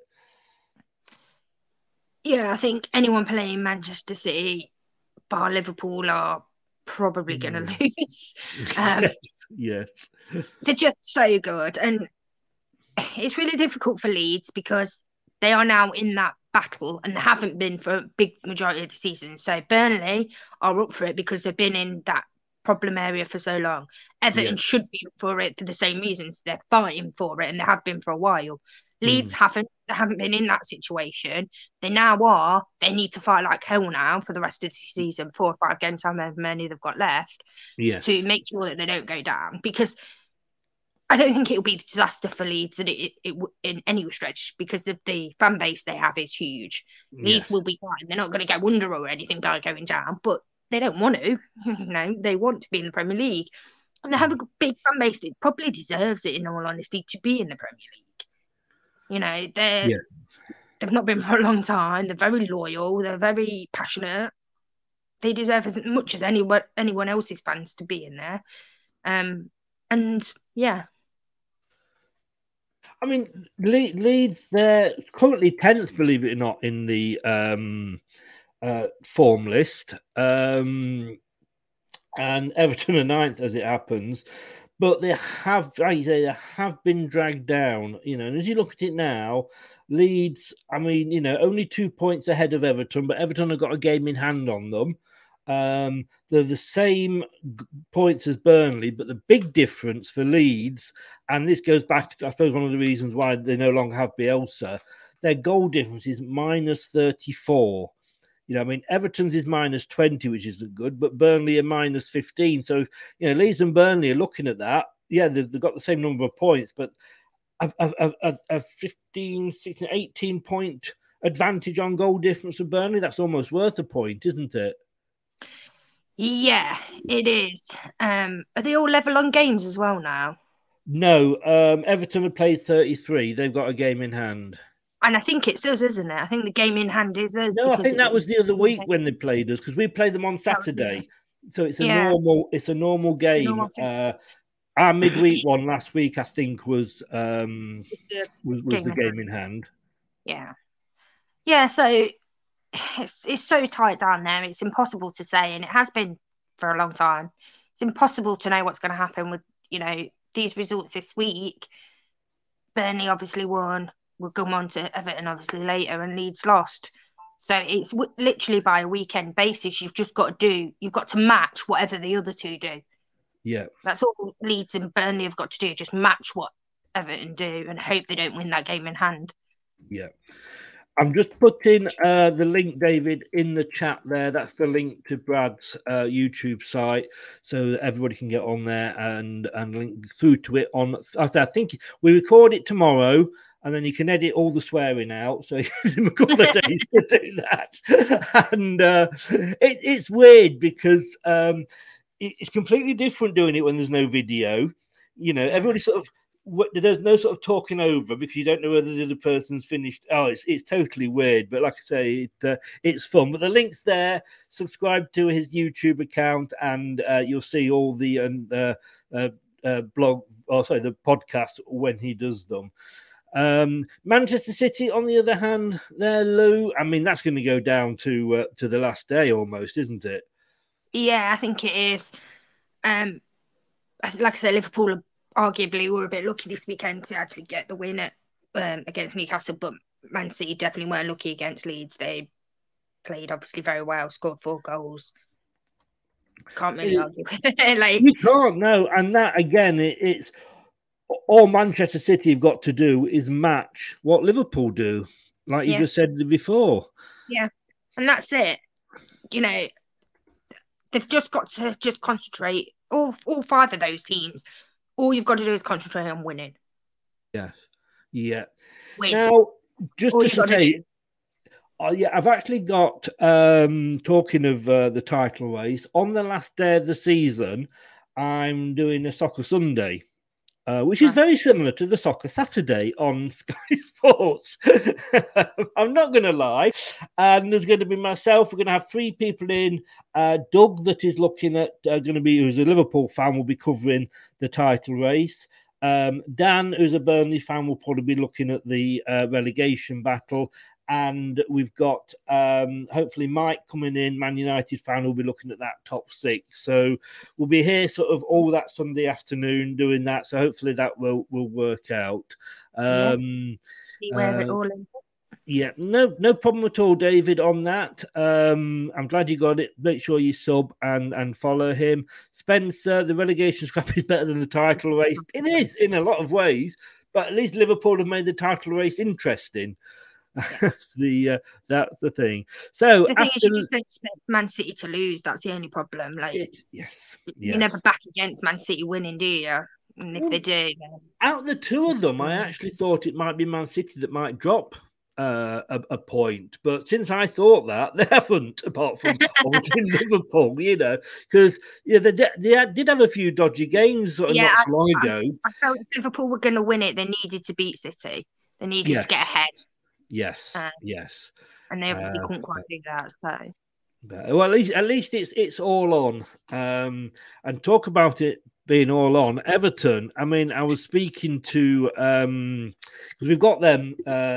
Yeah, I think anyone playing Manchester City, bar Liverpool, are probably going to lose. Yes. They're just so good. And it's really difficult for Leeds because they are now in that battle and they haven't been for a big majority of the season. So Burnley are up for it because they've been in that problem area for so long. Everton should be up for it for the same reasons. They're fighting for it and they have been for a while. Leeds haven't been in that situation. They now are. They need to fight like hell now for the rest of the season, 4 or 5 games, however many they've got left, to make sure that they don't go down. Because I don't think it'll be a disaster for Leeds in any stretch, because the fan base they have is huge. Leeds will be fine. They're not going to go under or anything by going down, but they don't want to. They want to be in the Premier League. And they have a big fan base that probably deserves it, in all honesty, to be in the Premier League. They've not been for a long time. They're very loyal. They're very passionate. They deserve as much as anyone else's fans to be in there. And yeah. I mean, Leeds, they're currently 10th, believe it or not, in the form list. And Everton are 9th, as it happens. But they have, like you say, they have been dragged down, and as you look at it now, Leeds, I mean, only 2 points ahead of Everton, but Everton have got a game in hand on them. They're the same points as Burnley, but the big difference for Leeds, and this goes back to, I suppose, one of the reasons why they no longer have Bielsa, their goal difference is minus 34. I mean, Everton's is minus 20, which isn't good, but Burnley are minus 15. So, Leeds and Burnley are looking at that. Yeah, they've got the same number of points, but a 15, 16, 18 point advantage on goal difference for Burnley, that's almost worth a point, isn't it? Yeah, it is. Are they all level on games as well now? No, Everton have played 33. They've got a game in hand. And I think it's us, isn't it? I think the game in hand is us. No, I think that was the other week when they played us, because we played them on Saturday. So it's a normal game. Our midweek one last week, I think, was the game in hand. Yeah. Yeah, so it's so tight down there. It's impossible to say, and it has been for a long time. It's impossible to know what's going to happen with, these results this week. Burnley obviously won. We'll go on to Everton obviously later, and Leeds lost. So it's literally by a weekend basis. You've got to match whatever the other two do. Yeah. That's all Leeds and Burnley have got to do. Just match what Everton do and hope they don't win that game in hand. Yeah. I'm just putting the link, David, in the chat there. That's the link to Brad's YouTube site, so that everybody can get on there and link through to it. I think we record it tomorrow, and then you can edit all the swearing out. So it gives him a couple of days to do that. And it's weird because it's completely different doing it when there's no video. Everybody sort of, there's no sort of talking over because you don't know whether the other person's finished. Oh, it's totally weird. But like I say, it's fun. But the link's there. Subscribe to his YouTube account, and you'll see all the blog, the podcast when he does them. Manchester City, on the other hand, there, Lou. I mean, that's going to go down to the last day almost, isn't it? Yeah, I think it is. Like I said, Liverpool arguably were a bit lucky this weekend to actually get the win against Newcastle, but Man City definitely weren't lucky against Leeds. They played obviously very well, scored 4 goals. Can't really argue with it. You can't, no. And that, again, it's all Manchester City have got to do is match what Liverpool do, like you just said before. Yeah, and that's it. They've just got to just concentrate. All 5 of those teams, all you've got to do is concentrate on winning. Yes. Yeah. Win. Now, just to say, I've actually got, talking of the title race, on the last day of the season, I'm doing a Soccer Sunday. which is very similar to the Soccer Saturday on Sky Sports. I'm not going to lie. And there's going to be myself. We're going to have 3 people in. Doug, that is looking at, who's a Liverpool fan, will be covering the title race. Dan, who's a Burnley fan, will probably be looking at the relegation battle. And we've got, hopefully, Mike coming in, Man United fan, will be looking at that top 6. So we'll be here sort of all that Sunday afternoon doing that. So hopefully that will work out. See where it all is. Yeah, no problem at all, David, on that. I'm glad you got it. Make sure you sub and follow him. Spencer, the relegation scrap is better than the title race. It is, in a lot of ways. But at least Liverpool have made the title race interesting. That's the thing. So the thing is, you just don't expect Man City to lose. That's the only problem. You never back against Man City winning, do you? And if they do, then... out of the 2 of them, I actually thought it might be Man City that might drop a point. But since I thought that, they haven't, apart from obviously Liverpool, because they did have a few dodgy games not so long ago. I felt if Liverpool were going to win it, they needed to beat City. They needed to get ahead. Yes. And they obviously couldn't quite do that. So, well, at least it's all on. And talk about it being all on. Everton. I mean, I was speaking to because we've got them.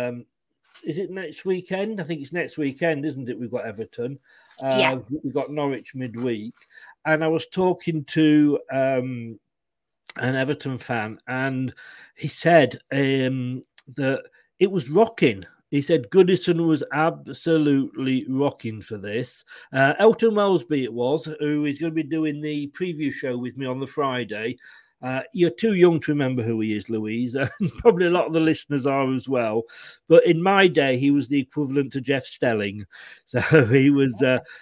Is it next weekend? I think it's next weekend, isn't it? We've got Everton. Yes. We've got Norwich midweek, and I was talking to an Everton fan, and he said that it was rocking. He said Goodison was absolutely rocking for this. Elton Wellesby it was, who is going to be doing the preview show with me on the Friday. You're too young to remember who he is, Louise. Probably a lot of the listeners are as well. But in my day, he was the equivalent to Jeff Stelling. So he was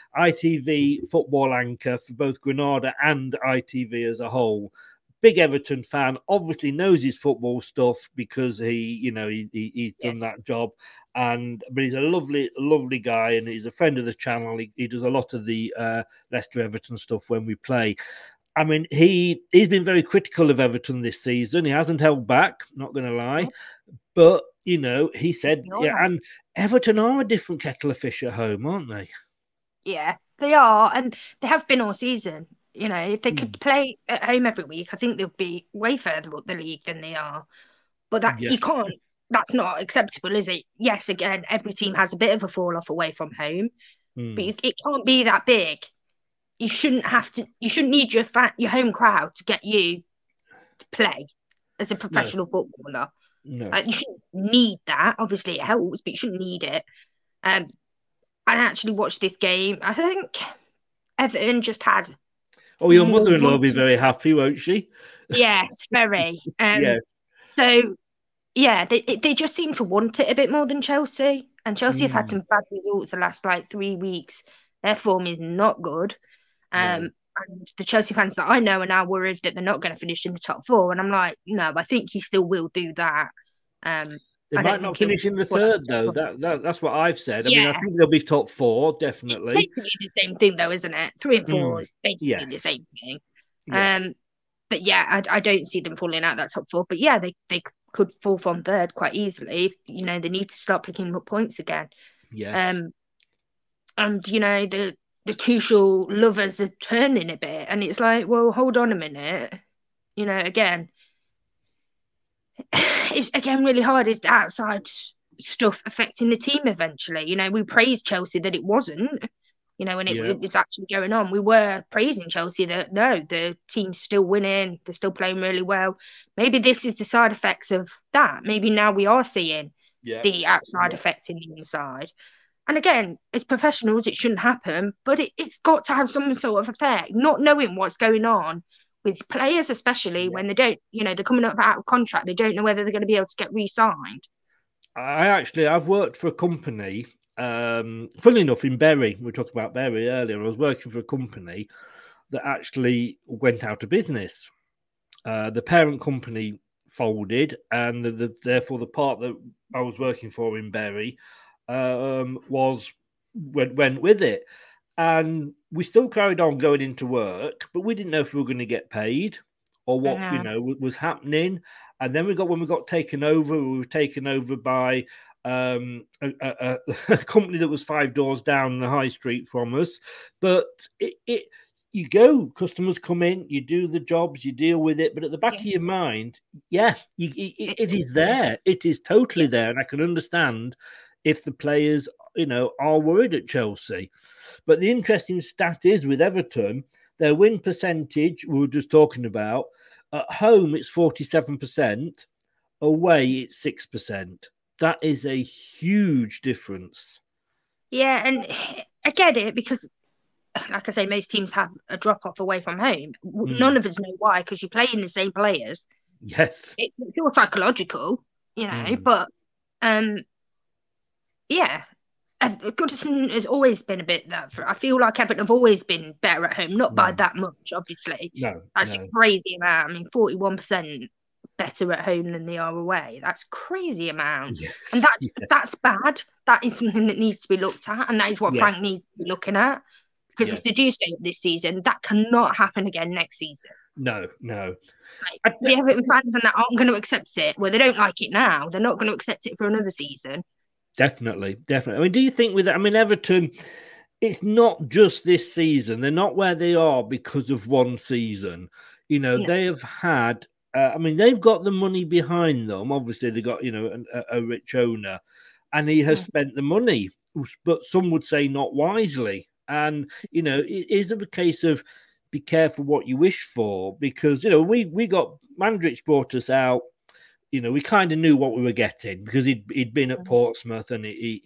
ITV football anchor for both Granada and ITV as a whole. Big Everton fan, obviously knows his football stuff because he's done that job. But he's a lovely guy, and he's a friend of the channel. He does a lot of the Leicester Everton stuff when we play. I mean, he's been very critical of Everton this season. He hasn't held back, not going to lie. But, he said, and Everton are a different kettle of fish at home, aren't they? Yeah, they are. And they have been all season. If they could play at home every week, I think they'll be way further up the league than they are. But you can't. That's not acceptable, is it? Yes, again, every team has a bit of a fall off away from home, but it can't be that big. You shouldn't have to. You shouldn't need your home crowd to get you to play as a professional footballer. No, you shouldn't need that. Obviously, it helps, but you shouldn't need it. I actually watched this game. I think Everton just had. Oh, your mother-in-law will be very happy, won't she? Yes, very. Yes. So, yeah, they just seem to want it a bit more than Chelsea. And Chelsea have had some bad results the last 3 weeks. Their form is not good. And the Chelsea fans that I know are now worried that they're not going to finish in the top 4. And I'm like, no, I think you still will do that. They might not finish in the 3rd, though. That's what I've said. I mean, I think they'll be top 4, definitely. It's basically the same thing, though, isn't it? 3 and 4 is basically the same thing. Yes. But yeah, I don't see them falling out that top 4. But yeah, they could fall from 3rd quite easily. They need to start picking up points again. Yeah. And the Tuchel lovers are turning a bit, and it's like, well, hold on a minute. Again, it's really hard. Is the outside stuff affecting the team eventually? We praised Chelsea that it wasn't. When it was actually going on, we were praising Chelsea that no, the team's still winning, they're still playing really well. Maybe this is the side effects of that. Maybe now we are seeing the outside affecting the inside. And again, as professionals, it shouldn't happen, but it's got to have some sort of effect. Not knowing what's going on with players, especially when they don't, they're coming up out of contract, they don't know whether they're going to be able to get re-signed. I've worked for a company. Funnily enough, in Bury, we were talking about Bury earlier. I was working for a company that actually went out of business. The parent company folded, and therefore the part that I was working for in Bury went with it. And we still carried on going into work, but we didn't know if we were going to get paid or what was happening. And then when we got taken over, we were taken over by a company that was 5 doors down the high street from us. But customers come in, you do the jobs, you deal with it. But at the back of your mind, it is there. It is totally there. And I can understand if the players, are worried at Chelsea. But the interesting stat is with Everton, their win percentage, we were just talking about, at home it's 47%, away it's 6%. That is a huge difference. Yeah, and I get it because, like I say, most teams have a drop-off away from home. None of us know why, because you're playing the same players. Yes. It's all psychological, but yeah. Goodison has always been a bit that. I feel like Everton have always been better at home, not by that much, obviously. That's a crazy amount. I mean, 41% better at home than they are away. That's a crazy amount, and that's bad. That is something that needs to be looked at, and that is what Frank needs to be looking at. Because if they do stay up this season, that cannot happen again next season. No. Like, the Everton fans and that aren't going to accept it. Well, they don't like it now. They're not going to accept it for another season. Definitely. I mean, do you think with that? I mean, Everton, it's not just this season. They're not where they are because of one season. They have had. They've got the money behind them. Obviously, they got a rich owner, and he has spent the money. But some would say not wisely. And it is a case of be careful what you wish for, because we got Mandrich brought us out. We kind of knew what we were getting because he'd been at Portsmouth, and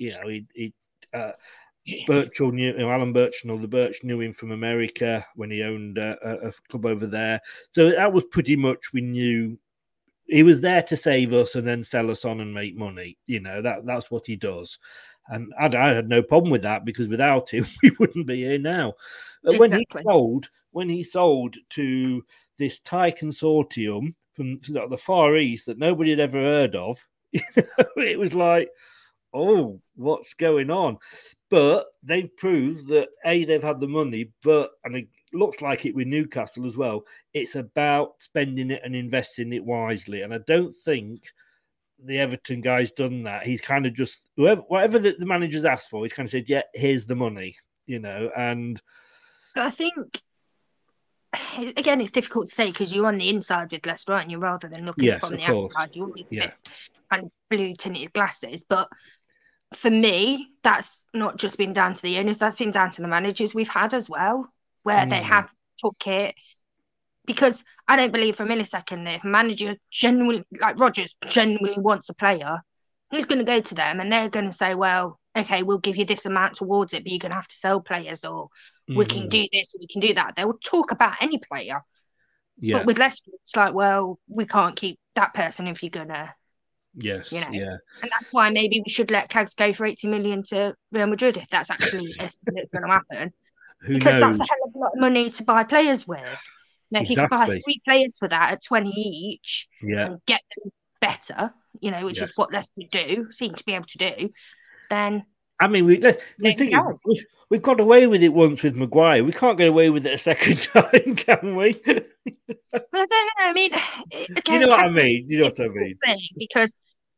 Birchall knew Alan Birchnell. The Birch knew him from America when he owned a club over there. So that was pretty much, we knew he was there to save us and then sell us on and make money. That's what he does. And I had no problem with that, because without him, we wouldn't be here now. But when he sold to this Thai consortium from the Far East that nobody had ever heard of, it was like, oh, what's going on? But they've proved that, they've had the money, and it looks like it with Newcastle as well, it's about spending it and investing it wisely. And I don't think the Everton guy's done that. He's kind of just, whatever the manager's asked for, he's kind of said, yeah, here's the money, and I think, again, it's difficult to say because you're on the inside with Leicester, aren't you, rather than looking from the outside. You always get kind of blue tinted glasses. But for me, that's not just been down to the owners, that's been down to the managers we've had as well, where they have took it. Because I don't believe for a millisecond that if a manager genuinely, like Rodgers, genuinely wants a player, he's going to go to them and they're going to say, well, okay, we'll give you this amount towards it, but you're going to have to sell players, or we can do this, or we can do that. They will talk about any player. Yeah. But with Leicester, it's like, well, we can't keep that person if you're going to. Yes, yeah. And that's why maybe we should let Cags go for 80 million to Real Madrid if that's actually going to happen. Because that's a hell of a lot of money to buy players with. If you can buy 3 players for that at 20 each and get them better, which is what Leicester seem to be able to do, then... I mean, we've got away with it once with Maguire. We can't get away with it a second time, can we? I don't know. I mean... Again, you know what I mean? Because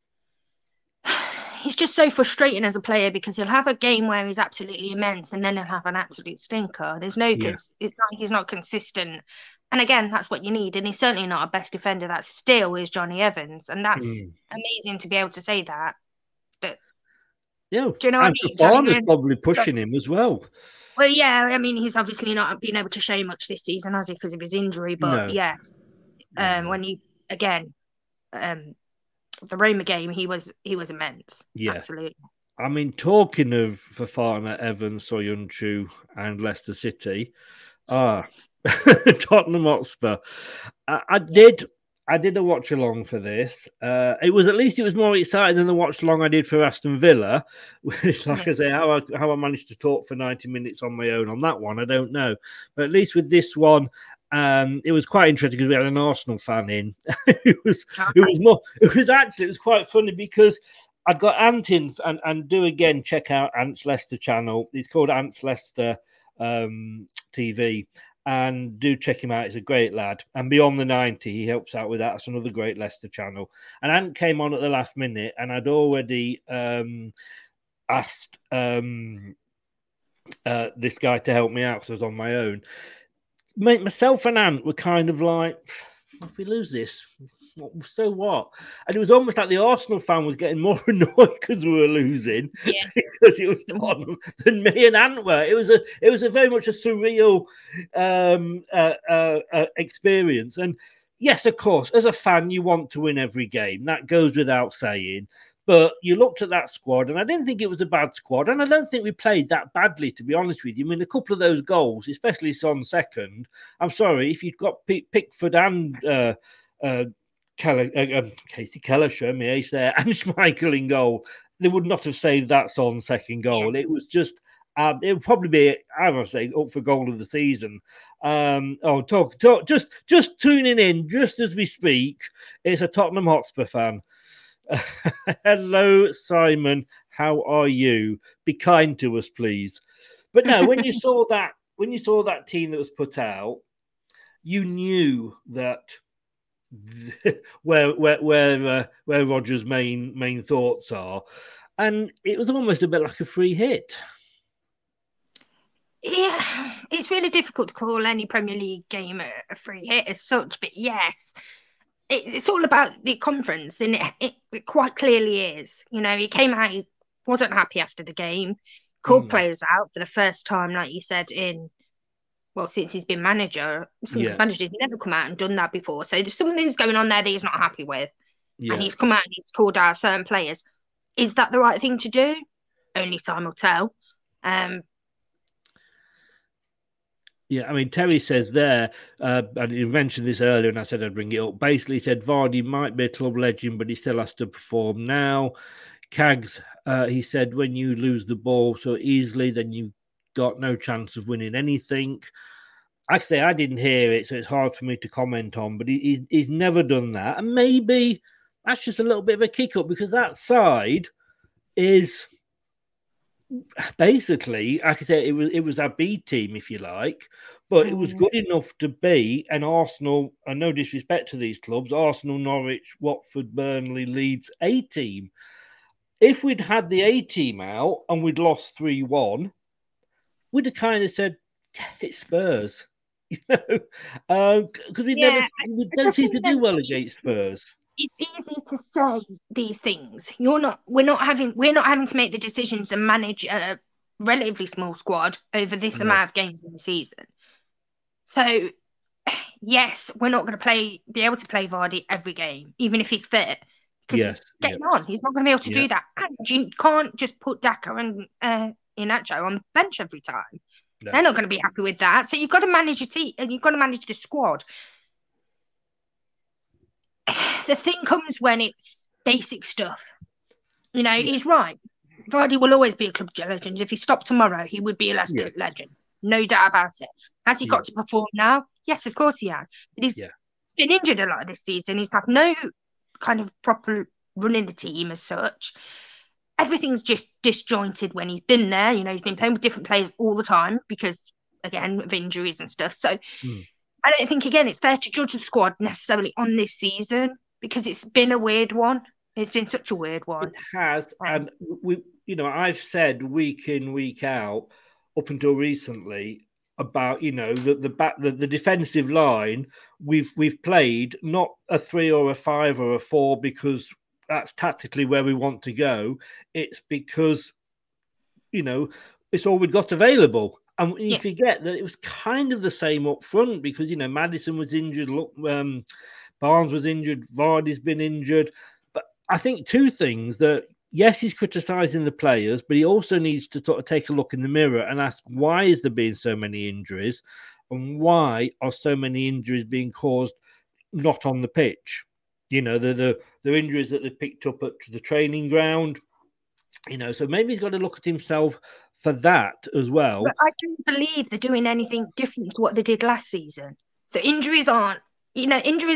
he's just so frustrating as a player, because he'll have a game where he's absolutely immense and then he'll have an absolute stinker. There's no... It's like he's not consistent. And again, that's what you need. And he's certainly not a best defender. That still is Johnny Evans. And that's amazing to be able to say that. But, do you know what I mean? Probably pushing him as well. Well, yeah. I mean, he's obviously not been able to show much this season, has he, because of his injury. But, when you, again, the Roma game, he was immense. Yeah. Absolutely. I mean, talking of Fofana, Evans, Soyuncu and Leicester City, Tottenham Hotspur. I did a watch along for this. It was more exciting than the watch along I did for Aston Villa. Which, like I say, how I managed to talk for 90 minutes on my own on that one, I don't know. But at least with this one, it was quite interesting because we had an Arsenal fan in. It was quite funny because I got Ant in and do again check out Ant's Leicester channel. It's called Ant's Leicester TV. And do check him out. He's a great lad. And Beyond the 90, he helps out with that. That's another great Leicester channel. And Ant came on at the last minute, and I'd already asked this guy to help me out because I was on my own. Mate, myself and Ant were kind of like, if we lose this, so what? And it was almost like the Arsenal fan was getting more annoyed because we were losing, because it was Tottenham, than me and Ant were. It was a very much a surreal experience. And yes, of course, as a fan, you want to win every game. That goes without saying. But you looked at that squad, and I didn't think it was a bad squad. And I don't think we played that badly, to be honest with you. I mean, a couple of those goals, especially Son's second, I'm sorry, if you've got Pickford and Casey Keller, show me ace there, and Schmeichel in goal, they would not have saved that Son second goal. It was just, it would probably be, I would say, up for goal of the season. Just tuning in, just as we speak, it's a Tottenham Hotspur fan. Hello, Simon. How are you? Be kind to us, please. But no, when you saw that team that was put out, you knew that where Rodgers' main thoughts are, and it was almost a bit like a free hit. Yeah, it's really difficult to call any Premier League game a free hit as such, but yes, it's all about the conference, and it quite clearly is. You know, he came out, he wasn't happy after the game, called players out for the first time, like you said, since he's been manager. He's never come out and done that before. So there's something's going on there that he's not happy with. Yeah. And he's come out and he's called out certain players. Is that the right thing to do? Only time will tell. Yeah, I mean, Terry says there, and you mentioned this earlier, and I said I'd bring it up. Basically, he said Vardy might be a club legend, but he still has to perform now. Cags, he said, when you lose the ball so easily, then you've got no chance of winning anything. Actually, I didn't hear it, so it's hard for me to comment on, but he's never done that. And maybe that's just a little bit of a kick-up, because that side is basically, like I said, it was our B team, if you like, but it was good enough to be an Arsenal, and no disrespect to these clubs, Arsenal, Norwich, Watford, Burnley, Leeds A team. If we'd had the A team out and we'd lost 3-1, we'd have kind of said, it's Spurs, you know, because we don't seem to do well against Spurs. It's easy to say these things. We're not having to make the decisions and manage a relatively small squad over this amount of games in the season. So, yes, we're not going to be able to play Vardy every game, even if he's fit, because he's getting on. He's not going to be able to do that. And you can't just put Daka and Iheanacho on the bench every time. No. They're not going to be happy with that. So you've got to manage your team, and you've got to manage the squad. The thing comes when it's basic stuff. You know, he's right. Vardy will always be a club legend. If he stopped tomorrow, he would be a Leicester legend. No doubt about it. Has he got to perform now? Yes, of course he has. But he's been injured a lot this season. He's had no kind of proper running the team as such. Everything's just disjointed when he's been there. You know, he's been playing with different players all the time because, again, of injuries and stuff. So I don't think, again, it's fair to judge the squad necessarily on this season, because it's been a weird one. It's been such a weird one. It has. And I've said week in, week out, up until recently, about, you know, the defensive line, we've played not a 3 or a 5 or a 4 because that's tactically where we want to go. It's because, you know, it's all we've got available. And you forget that it was kind of the same up front, because, you know, Maddison was injured, Barnes was injured, Vardy's been injured. But I think two things: that, yes, he's criticising the players, but he also needs to sort of take a look in the mirror and ask, why is there being so many injuries, and why are so many injuries being caused not on the pitch? You know, the injuries that they've picked up at the training ground. You know, so maybe he's got to look at himself for that as well. But I don't believe they're doing anything different to what they did last season. So injuries are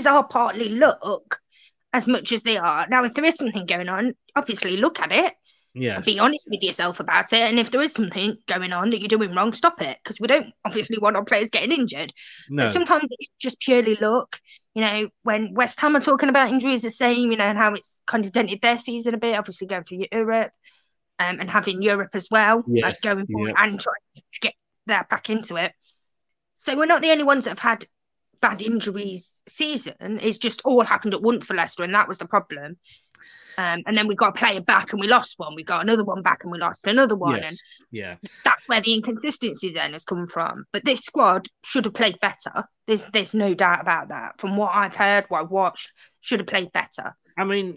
partly luck as much as they are. Now, if there is something going on, obviously look at it. Yeah. Be honest with yourself about it. And if there is something going on that you're doing wrong, stop it. Because we don't obviously want our players getting injured. No. But sometimes it's just purely luck. You know, when West Ham are talking about injuries the same, you know, and how it's kind of dented their season a bit, obviously going through Europe and having Europe as well, like going forward and trying to get that back into it. So we're not the only ones that have had bad injuries season. It's just all happened at once for Leicester, and that was the problem. And then we got a player back and we lost one. We got another one back and we lost another one. Yes. And that's where the inconsistency then has come from. But this squad should have played better. There's no doubt about that. From what I've heard, what I've watched, should have played better. I mean,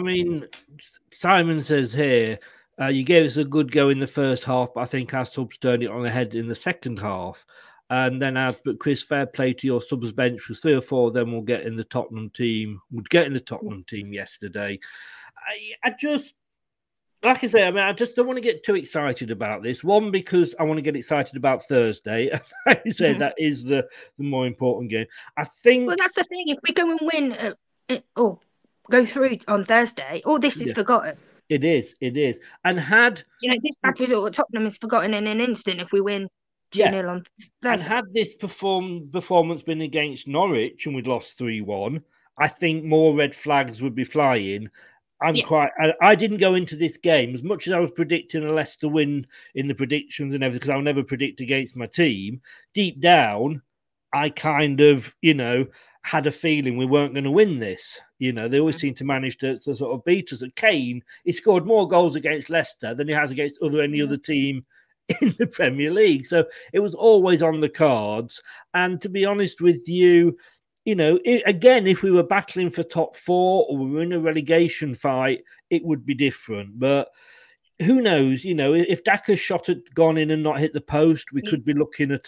Simon says here, you gave us a good go in the first half, but I think our subs turned it on the head in the second half. And then but Chris, fair play to your subs bench, with 3 or 4 of them would get in the Tottenham team yesterday. I just, like I say, I just don't want to get too excited about this. One, because I want to get excited about Thursday. Like you said, that is the more important game. I think. Well, that's the thing. If we go and win or go through on Thursday, all this is forgotten. It is. And this bad result at Tottenham is forgotten in an instant if we win 2-0 on Thursday. And had this performance been against Norwich and we'd lost 3-1, I think more red flags would be flying. I didn't go into this game as much as I was predicting a Leicester win in the predictions and everything, because I'll never predict against my team. Deep down, I kind of, had a feeling we weren't going to win this. They always seem to manage to sort of beat us. And Kane, he scored more goals against Leicester than he has against any other team in the Premier League. So it was always on the cards. And to be honest with you, again, if we were battling for top 4 or we were in a relegation fight, it would be different. But who knows? If Daka's shot had gone in and not hit the post, we could be looking at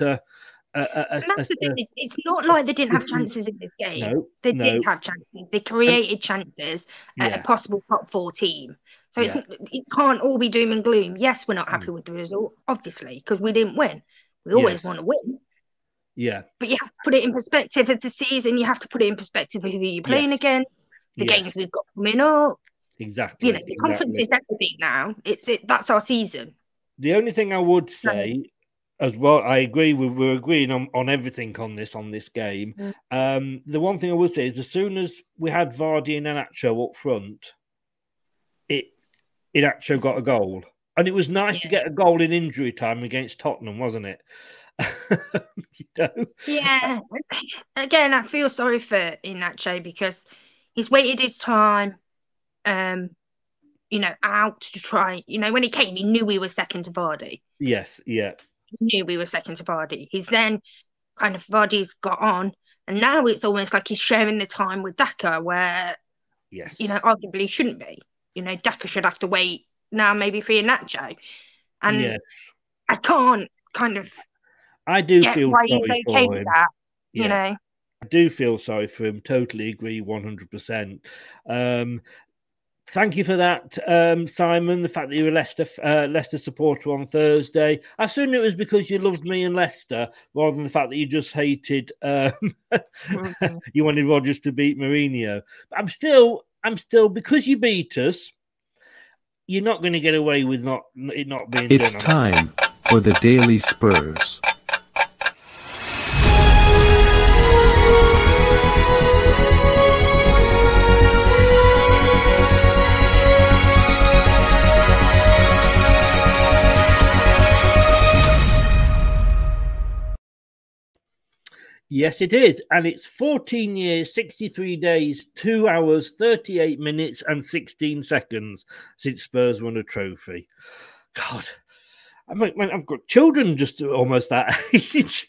it's not like they didn't have chances in this game. No, they did have chances. They created chances at a possible top 4 team. So it can't all be doom and gloom. Yes, we're not happy with the result, obviously, because we didn't win. We always want to win. Yeah. But you have to put it in perspective of the season. You have to put it in perspective of who you're playing against, the games we've got coming up. Exactly. The confidence is everything now. That's our season. The only thing I would say as well, I agree, we're agreeing on everything on this game. The one thing I would say is as soon as we had Vardy and Iheanacho up front, Iheanacho got a goal. And it was nice to get a goal in injury time against Tottenham, wasn't it? Yeah. Again, I feel sorry for Iheanacho because he's waited his time, out to try. When he came, he knew we were second to Vardy. Yes, yeah. He knew we were second to Vardy. He's then kind of Vardy's got on, and now it's almost like he's sharing the time with Daka, where arguably shouldn't be. Daka should have to wait now, maybe for Iheanacho, and I can't kind of. I do feel why sorry he's for okay him. with that, you know. I do feel sorry for him. Totally agree, 100%. Thank you for that, Simon. The fact that you're a Leicester supporter on Thursday. I assume it was because you loved me and Leicester, rather than the fact that you just hated. You wanted Rodgers to beat Mourinho. But I'm still because you beat us. You're not going to get away with it not being. It's time for the Daily Spurs. Yes, it is. And it's 14 years, 63 days, 2 hours, 38 minutes and 16 seconds since Spurs won a trophy. God, I've got children just almost that age.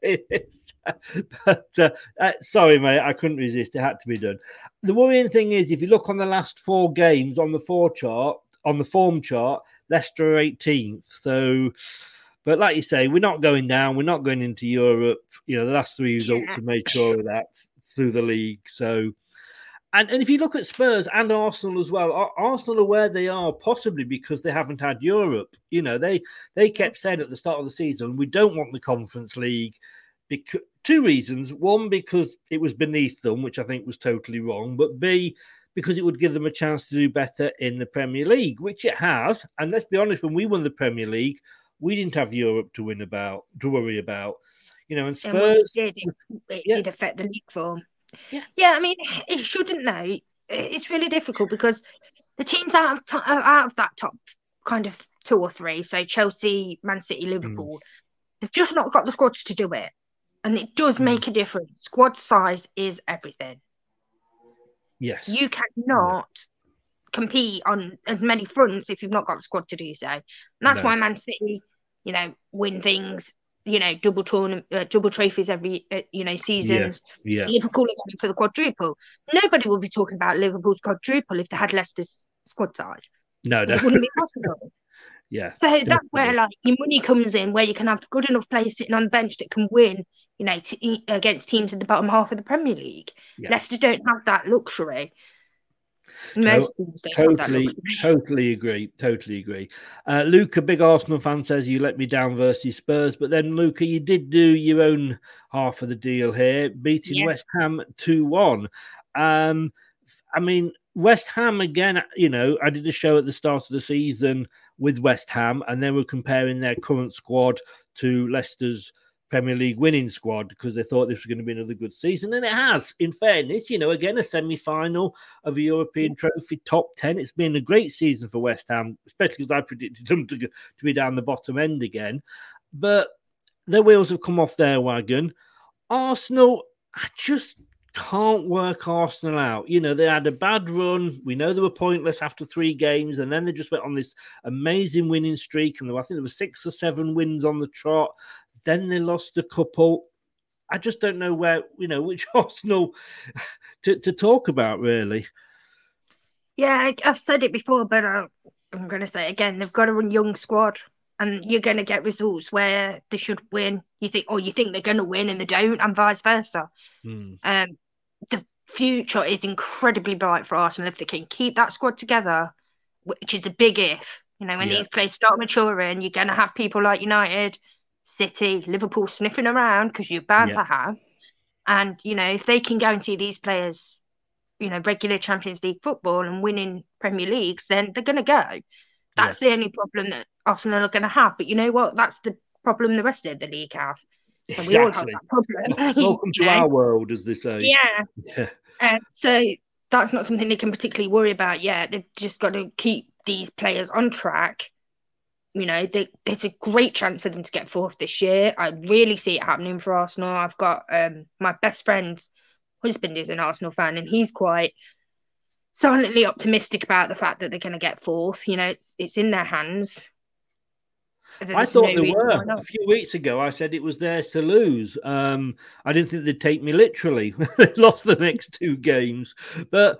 But sorry, mate, I couldn't resist. It had to be done. The worrying thing is, if you look on the last 4 games on the form chart, Leicester are 18th. So... But like you say, we're not going down. We're not going into Europe. The last 3 results have made sure of that through the league. So, and if you look at Spurs and Arsenal as well, Arsenal are where they are possibly because they haven't had Europe. They kept saying at the start of the season, we don't want the Conference League. Because 2 reasons. One, because it was beneath them, which I think was totally wrong. But B, because it would give them a chance to do better in the Premier League, which it has. And let's be honest, when we won the Premier League, we didn't have Europe to worry about. And Spurs... And it did affect the league form. Yeah, I mean, it shouldn't though. It's really difficult because the teams out of that top kind of 2 or 3, so Chelsea, Man City, Liverpool, they've just not got the squads to do it. And it does make a difference. Squad size is everything. Yes. You cannot compete on as many fronts if you've not got the squad to do so. And that's why Man City, win things, double trophies every, seasons. Yeah. Liverpool are going for the quadruple. Nobody will be talking about Liverpool's quadruple if they had Leicester's squad size. No. It wouldn't be possible. Yeah. So that's where your money comes in, where you can have good enough players sitting on the bench that can win, against teams in the bottom half of the Premier League. Yeah. Leicester don't have that luxury. Most teams don't have that luxury. Totally agree. Luke, a big Arsenal fan, says you let me down versus Spurs, but then Luca, you did do your own half of the deal here, beating West Ham 2-1. I mean, West Ham again, I did a show at the start of the season with West Ham, and they were comparing their current squad to Leicester's Premier League winning squad because they thought this was going to be another good season, and it has. In fairness, again, a semi-final of a European trophy, top 10. It's been a great season for West Ham, especially because I predicted them to be down the bottom end again. But their wheels have come off their wagon. Arsenal, I just can't work Arsenal out. They had a bad run. We know they were pointless after 3 games, and then they just went on this amazing winning streak, and I think there were 6 or 7 wins on the trot. Then they lost a couple. I just don't know where, which Arsenal to talk about, really. Yeah, I've said it before, but I'm going to say it again. They've got a young squad, and you're going to get results where they should win. You think they're going to win and they don't, and vice versa. The future is incredibly bright for Arsenal if they can keep that squad together, which is a big if. When these players start maturing, you're going to have people like United, City, Liverpool sniffing around because you're bound to have. And, if they can guarantee these players, regular Champions League football and winning Premier Leagues, then they're going to go. That's the only problem that Arsenal are going to have. But you know what? That's the problem the rest of the league have. And we all have that problem. Welcome to our world, as they say. Yeah. So that's not something they can particularly worry about yet. They've just got to keep these players on track. There's a great chance for them to get 4th this year. I really see it happening for Arsenal. I've got my best friend's husband is an Arsenal fan, and he's quite silently optimistic about the fact that they're going to get 4th. It's in their hands. I thought they were. A few weeks ago, I said it was theirs to lose. I didn't think they'd take me literally. They lost the next 2 games. But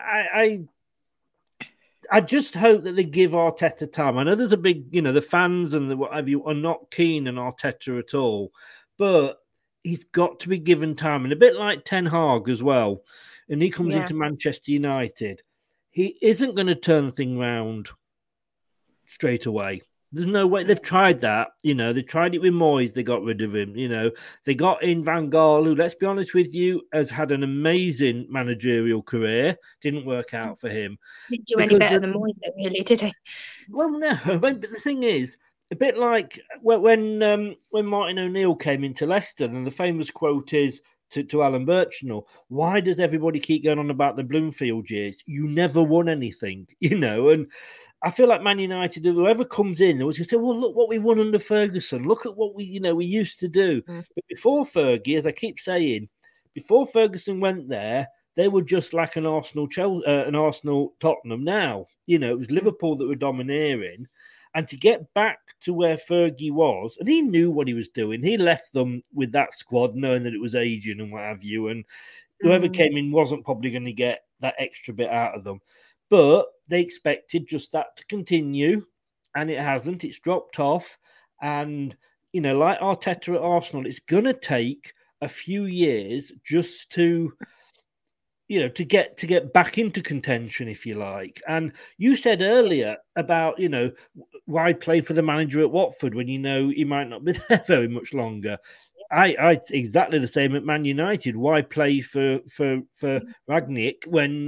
I just hope that they give Arteta time. I know there's a big, the fans and the what have you are not keen on Arteta at all, but he's got to be given time. And a bit like Ten Hag as well. And he comes into Manchester United. He isn't going to turn the thing round straight away. There's no way. They've tried that. They tried it with Moyes. They got rid of him. They got in Van Gaal, who, let's be honest with you, has had an amazing managerial career. Didn't work out for him. Didn't do any better than Moyes, really, did he? Well, no. But the thing is, a bit like when Martin O'Neill came into Leicester, and the famous quote is to Alan Birchnell, why does everybody keep going on about the Bloomfield years? You never won anything, and I feel like Man United, whoever comes in, they will just say, well, look what we won under Ferguson. Look at what we used to do. But before Fergie, as I keep saying, before Ferguson went there, they were just like an Arsenal Tottenham now. It was Liverpool that were domineering. And to get back to where Fergie was, and he knew what he was doing. He left them with that squad, knowing that it was aging and what have you. And whoever came in wasn't probably going to get that extra bit out of them. But they expected just that to continue, and it hasn't. It's dropped off. And, like Arteta at Arsenal, it's going to take a few years just to, to get back into contention, if you like. And you said earlier about, why play for the manager at Watford when he might not be there very much longer. I exactly the same at Man United. Why play for Rangnick when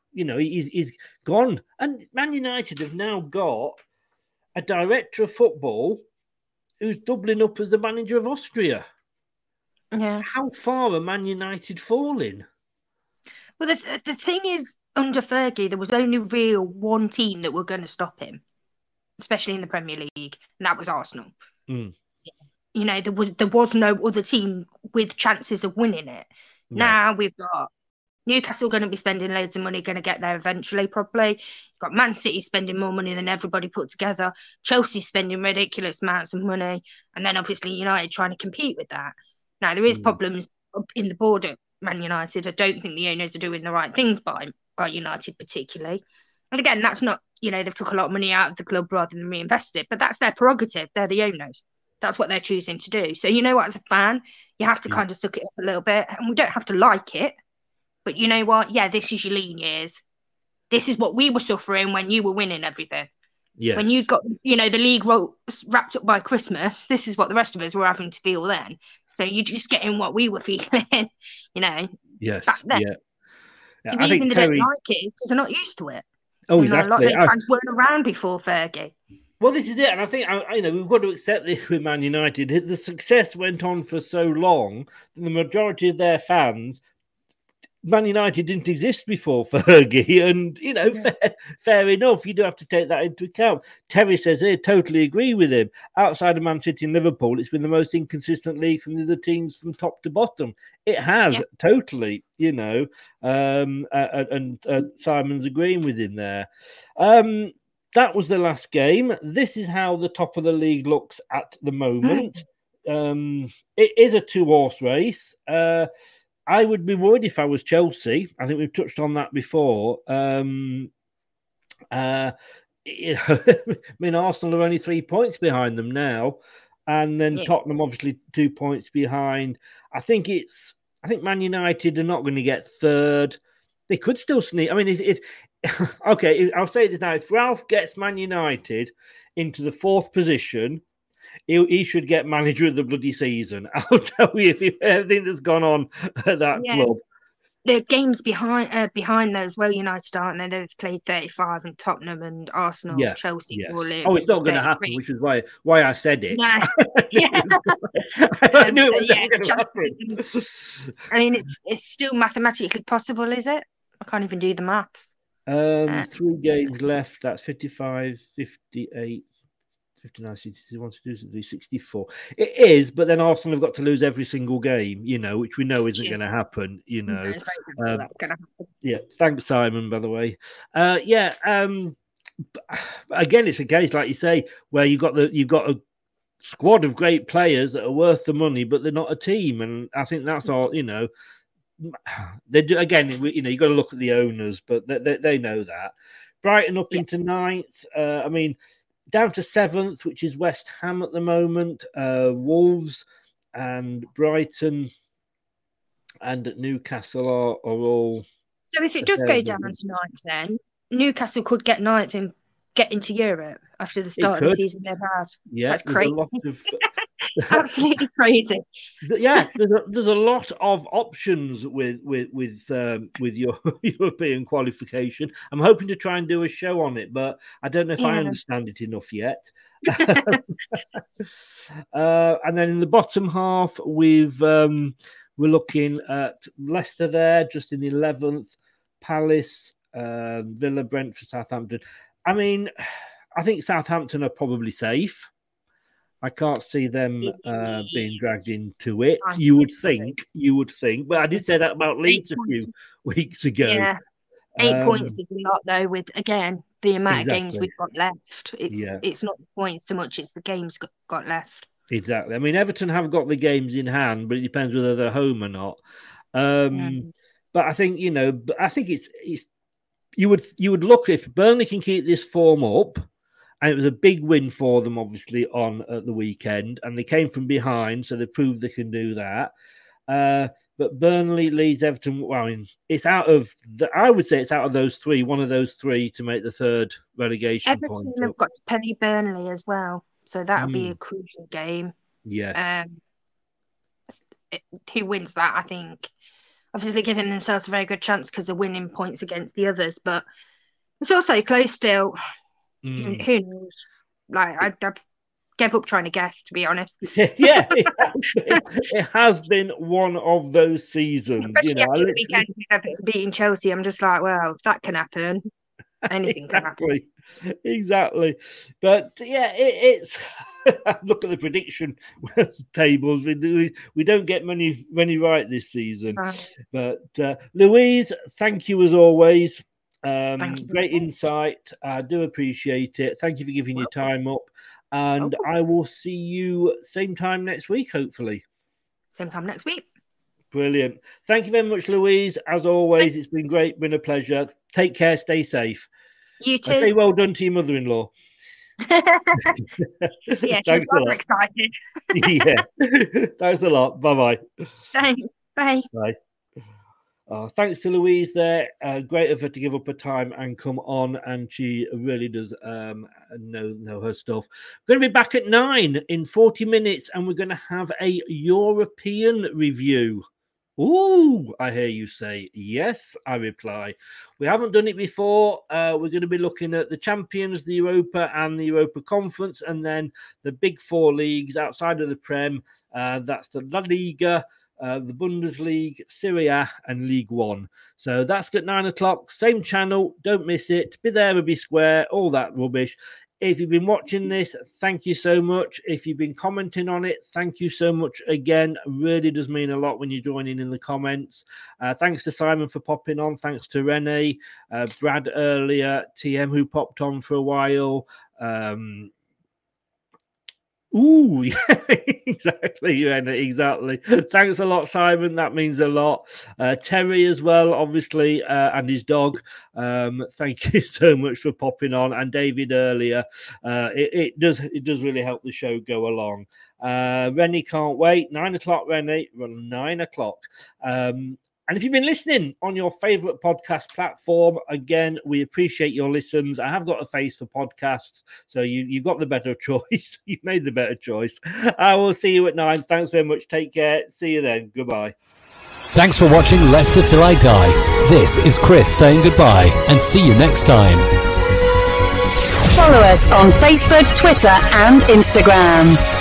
he's gone. And Man United have now got a director of football who's doubling up as the manager of Austria. Yeah. How far are Man United falling? Well, the thing is, under Fergie, there was only real one team that were going to stop him, especially in the Premier League, and that was Arsenal. Mm. There was no other team with chances of winning it. No. Now we've got Newcastle going to be spending loads of money, going to get there eventually, probably. You've got Man City spending more money than everybody put together. Chelsea spending ridiculous amounts of money. And then obviously United trying to compete with that. Now, there is problems up in the board at Man United. I don't think the owners are doing the right things by United particularly. And again, that's not, they've took a lot of money out of the club rather than reinvest it. But that's their prerogative. They're the owners. That's what they're choosing to do. So you know what, as a fan, you have to kind of suck it up a little bit. And we don't have to like it. But you know what? Yeah, this is your lean years. This is what we were suffering when you were winning everything. Yes. When you got, the league wrapped up by Christmas, this is what the rest of us were having to feel then. So you're just getting what we were feeling, Yes. back then. Yeah. The reason they don't like it is because they're not used to it. Oh, exactly. A lot of fans weren't around before Fergie. Well, this is it. And I think, we've got to accept this with Man United. The success went on for so long that the majority of their fans, Man United didn't exist before Fergie. And, fair enough. You do have to take that into account. Terry says, I totally agree with him. Outside of Man City and Liverpool, it's been the most inconsistent league from the other teams from top to bottom. It has, totally, and Simon's agreeing with him there. That was the last game. This is how the top of the league looks at the moment. It is a two-horse race. I would be worried if I was Chelsea. I think we've touched on that before. Arsenal are only 3 points behind them now. And then Tottenham, obviously, 2 points behind. I think Man United are not going to get third. They could still sneak. I mean, if okay, I'll say this now. If Ralph gets Man United into the fourth position, he should get manager of the bloody season. I'll tell you, if everything that's gone on at that club. The games behind those, United aren't they? They've played 35 and Tottenham and Arsenal, Chelsea. Oh, it's not going to happen, which is why I said it. No. I knew it was going to happen. I mean, it's still mathematically possible, is it? I can't even do the maths. 3 games left. That's 55, 58, 59, 61, 64. It is, but then Arsenal have got to lose every single game, which we know isn't going to happen, It's very that's going to happen. Yeah, thanks, Simon, by the way. Again, it's a case, like you say, where you've got a squad of great players that are worth the money, but they're not a team. And I think that's all, they do. Again, you've got to look at the owners, but they know that. Brighton up into 9th. Down to 7th, which is West Ham at the moment. Wolves and Brighton and Newcastle are all. So if it does go down to 9th, then Newcastle could get 9th and get into Europe after the start of the season they've had. Yeah, that's crazy. A lot of... Absolutely crazy. Yeah, there's a lot of options with your European qualification. I'm hoping to try and do a show on it, but I don't know if I understand it enough yet. And then in the bottom half, we're looking at Leicester there, just in the 11th, Palace, Villa, Brentford, Southampton. I mean, I think Southampton are probably safe. I can't see them being dragged into it. You would think. But I did say that about Leeds a few weeks ago. Yeah. 8 points is a lot, though, with, again, the amount of games we've got left. It's not the points so much, it's the games got left. Exactly. I mean, Everton have got the games in hand, but it depends whether they're home or not. But I think, it's you would look, if Burnley can keep this form up, and it was a big win for them, obviously, on the weekend. And they came from behind, so they proved they can do that. But Burnley, Leeds, Everton, it's out of I would say it's out of those three, one of those three to make the third relegation point. Everton have got to play Burnley as well, so that'll be a crucial game. Yes. Who wins that, I think obviously giving themselves a very good chance because they're winning points against the others, but it's also close still. Who knows? Like, I gave up trying to guess, to be honest. Yeah, it has been one of those seasons. Especially after the weekend beating Chelsea, I'm just like, well, if that can happen, anything can happen. Exactly. But yeah, it's look at the prediction tables. We don't get many right this season. But Louise, thank you as always. Great insight. I do appreciate it. Thank you for giving your time up. And I will see you same time next week, hopefully. Same time next week. Brilliant. Thank you very much, Louise. As always, it's been great, been a pleasure. Take care, stay safe. You too. I say well done to your mother-in-law. Yeah, she's rather excited. Yeah. Thanks a lot. Bye-bye. Thanks. Bye. Bye. Thanks to Louise there. Great of her to give up her time and come on, and she really does know her stuff. We're going to be back at 9 in 40 minutes, and we're going to have a European review. Ooh, I hear you say. Yes, I reply. We haven't done it before. We're going to be looking at the Champions, the Europa and the Europa Conference, and then the big four leagues outside of the Prem. That's the La Liga, the Bundesliga, Serie A, and League One. So that's at 9 o'clock. Same channel. Don't miss it. Be there or be square. All that rubbish. If you've been watching this, thank you so much. If you've been commenting on it, thank you so much again. Really does mean a lot when you're joining in the comments. Thanks to Simon for popping on. Thanks to Renee, Brad earlier, TM who popped on for a while. Ooh, yeah, exactly. Yeah, exactly. Thanks a lot, Simon. That means a lot. Terry as well, obviously, and his dog. Thank you so much for popping on. And David earlier. It does really help the show go along. Rennie can't wait. 9 o'clock, Rennie. 9 o'clock. And if you've been listening on your favorite podcast platform, again, we appreciate your listens. I have got a face for podcasts, so you've got the better choice. You've made the better choice. I will see you at 9. Thanks very much. Take care. See you then. Goodbye. Thanks for watching Leicester Till I Die. This is Chris saying goodbye and see you next time. Follow us on Facebook, Twitter, and Instagram.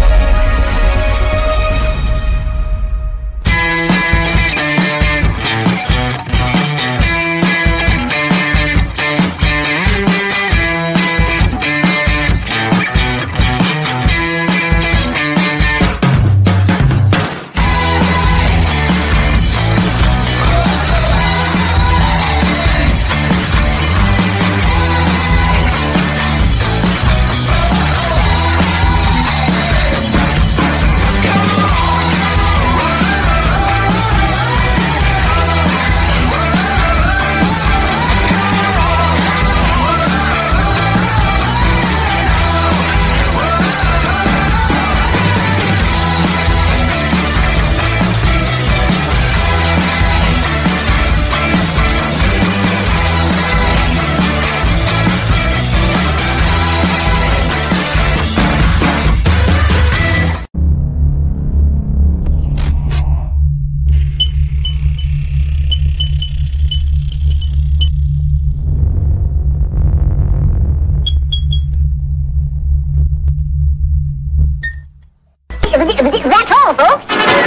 That's all, folks.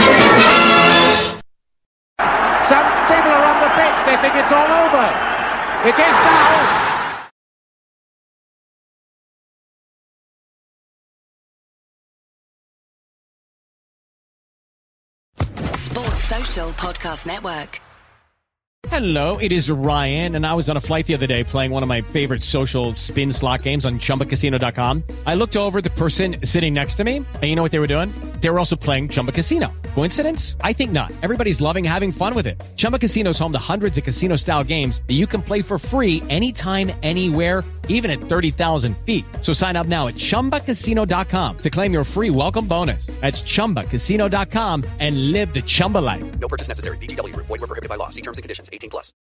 Some people are on the pitch. They think it's all over. It is now. Sports Social Podcast Network. Hello, it is Ryan, and I was on a flight the other day playing one of my favorite social spin slot games on ChumbaCasino.com. I looked over at the person sitting next to me, and you know what they were doing? They were also playing Chumba Casino. Coincidence? I think not. Everybody's loving having fun with it. Chumba Casino is home to hundreds of casino-style games that you can play for free anytime, anywhere, even at 30,000 feet. So sign up now at ChumbaCasino.com to claim your free welcome bonus. That's ChumbaCasino.com and live the Chumba life. No purchase necessary. VGW. Void where prohibited by law. See terms and conditions. 18+.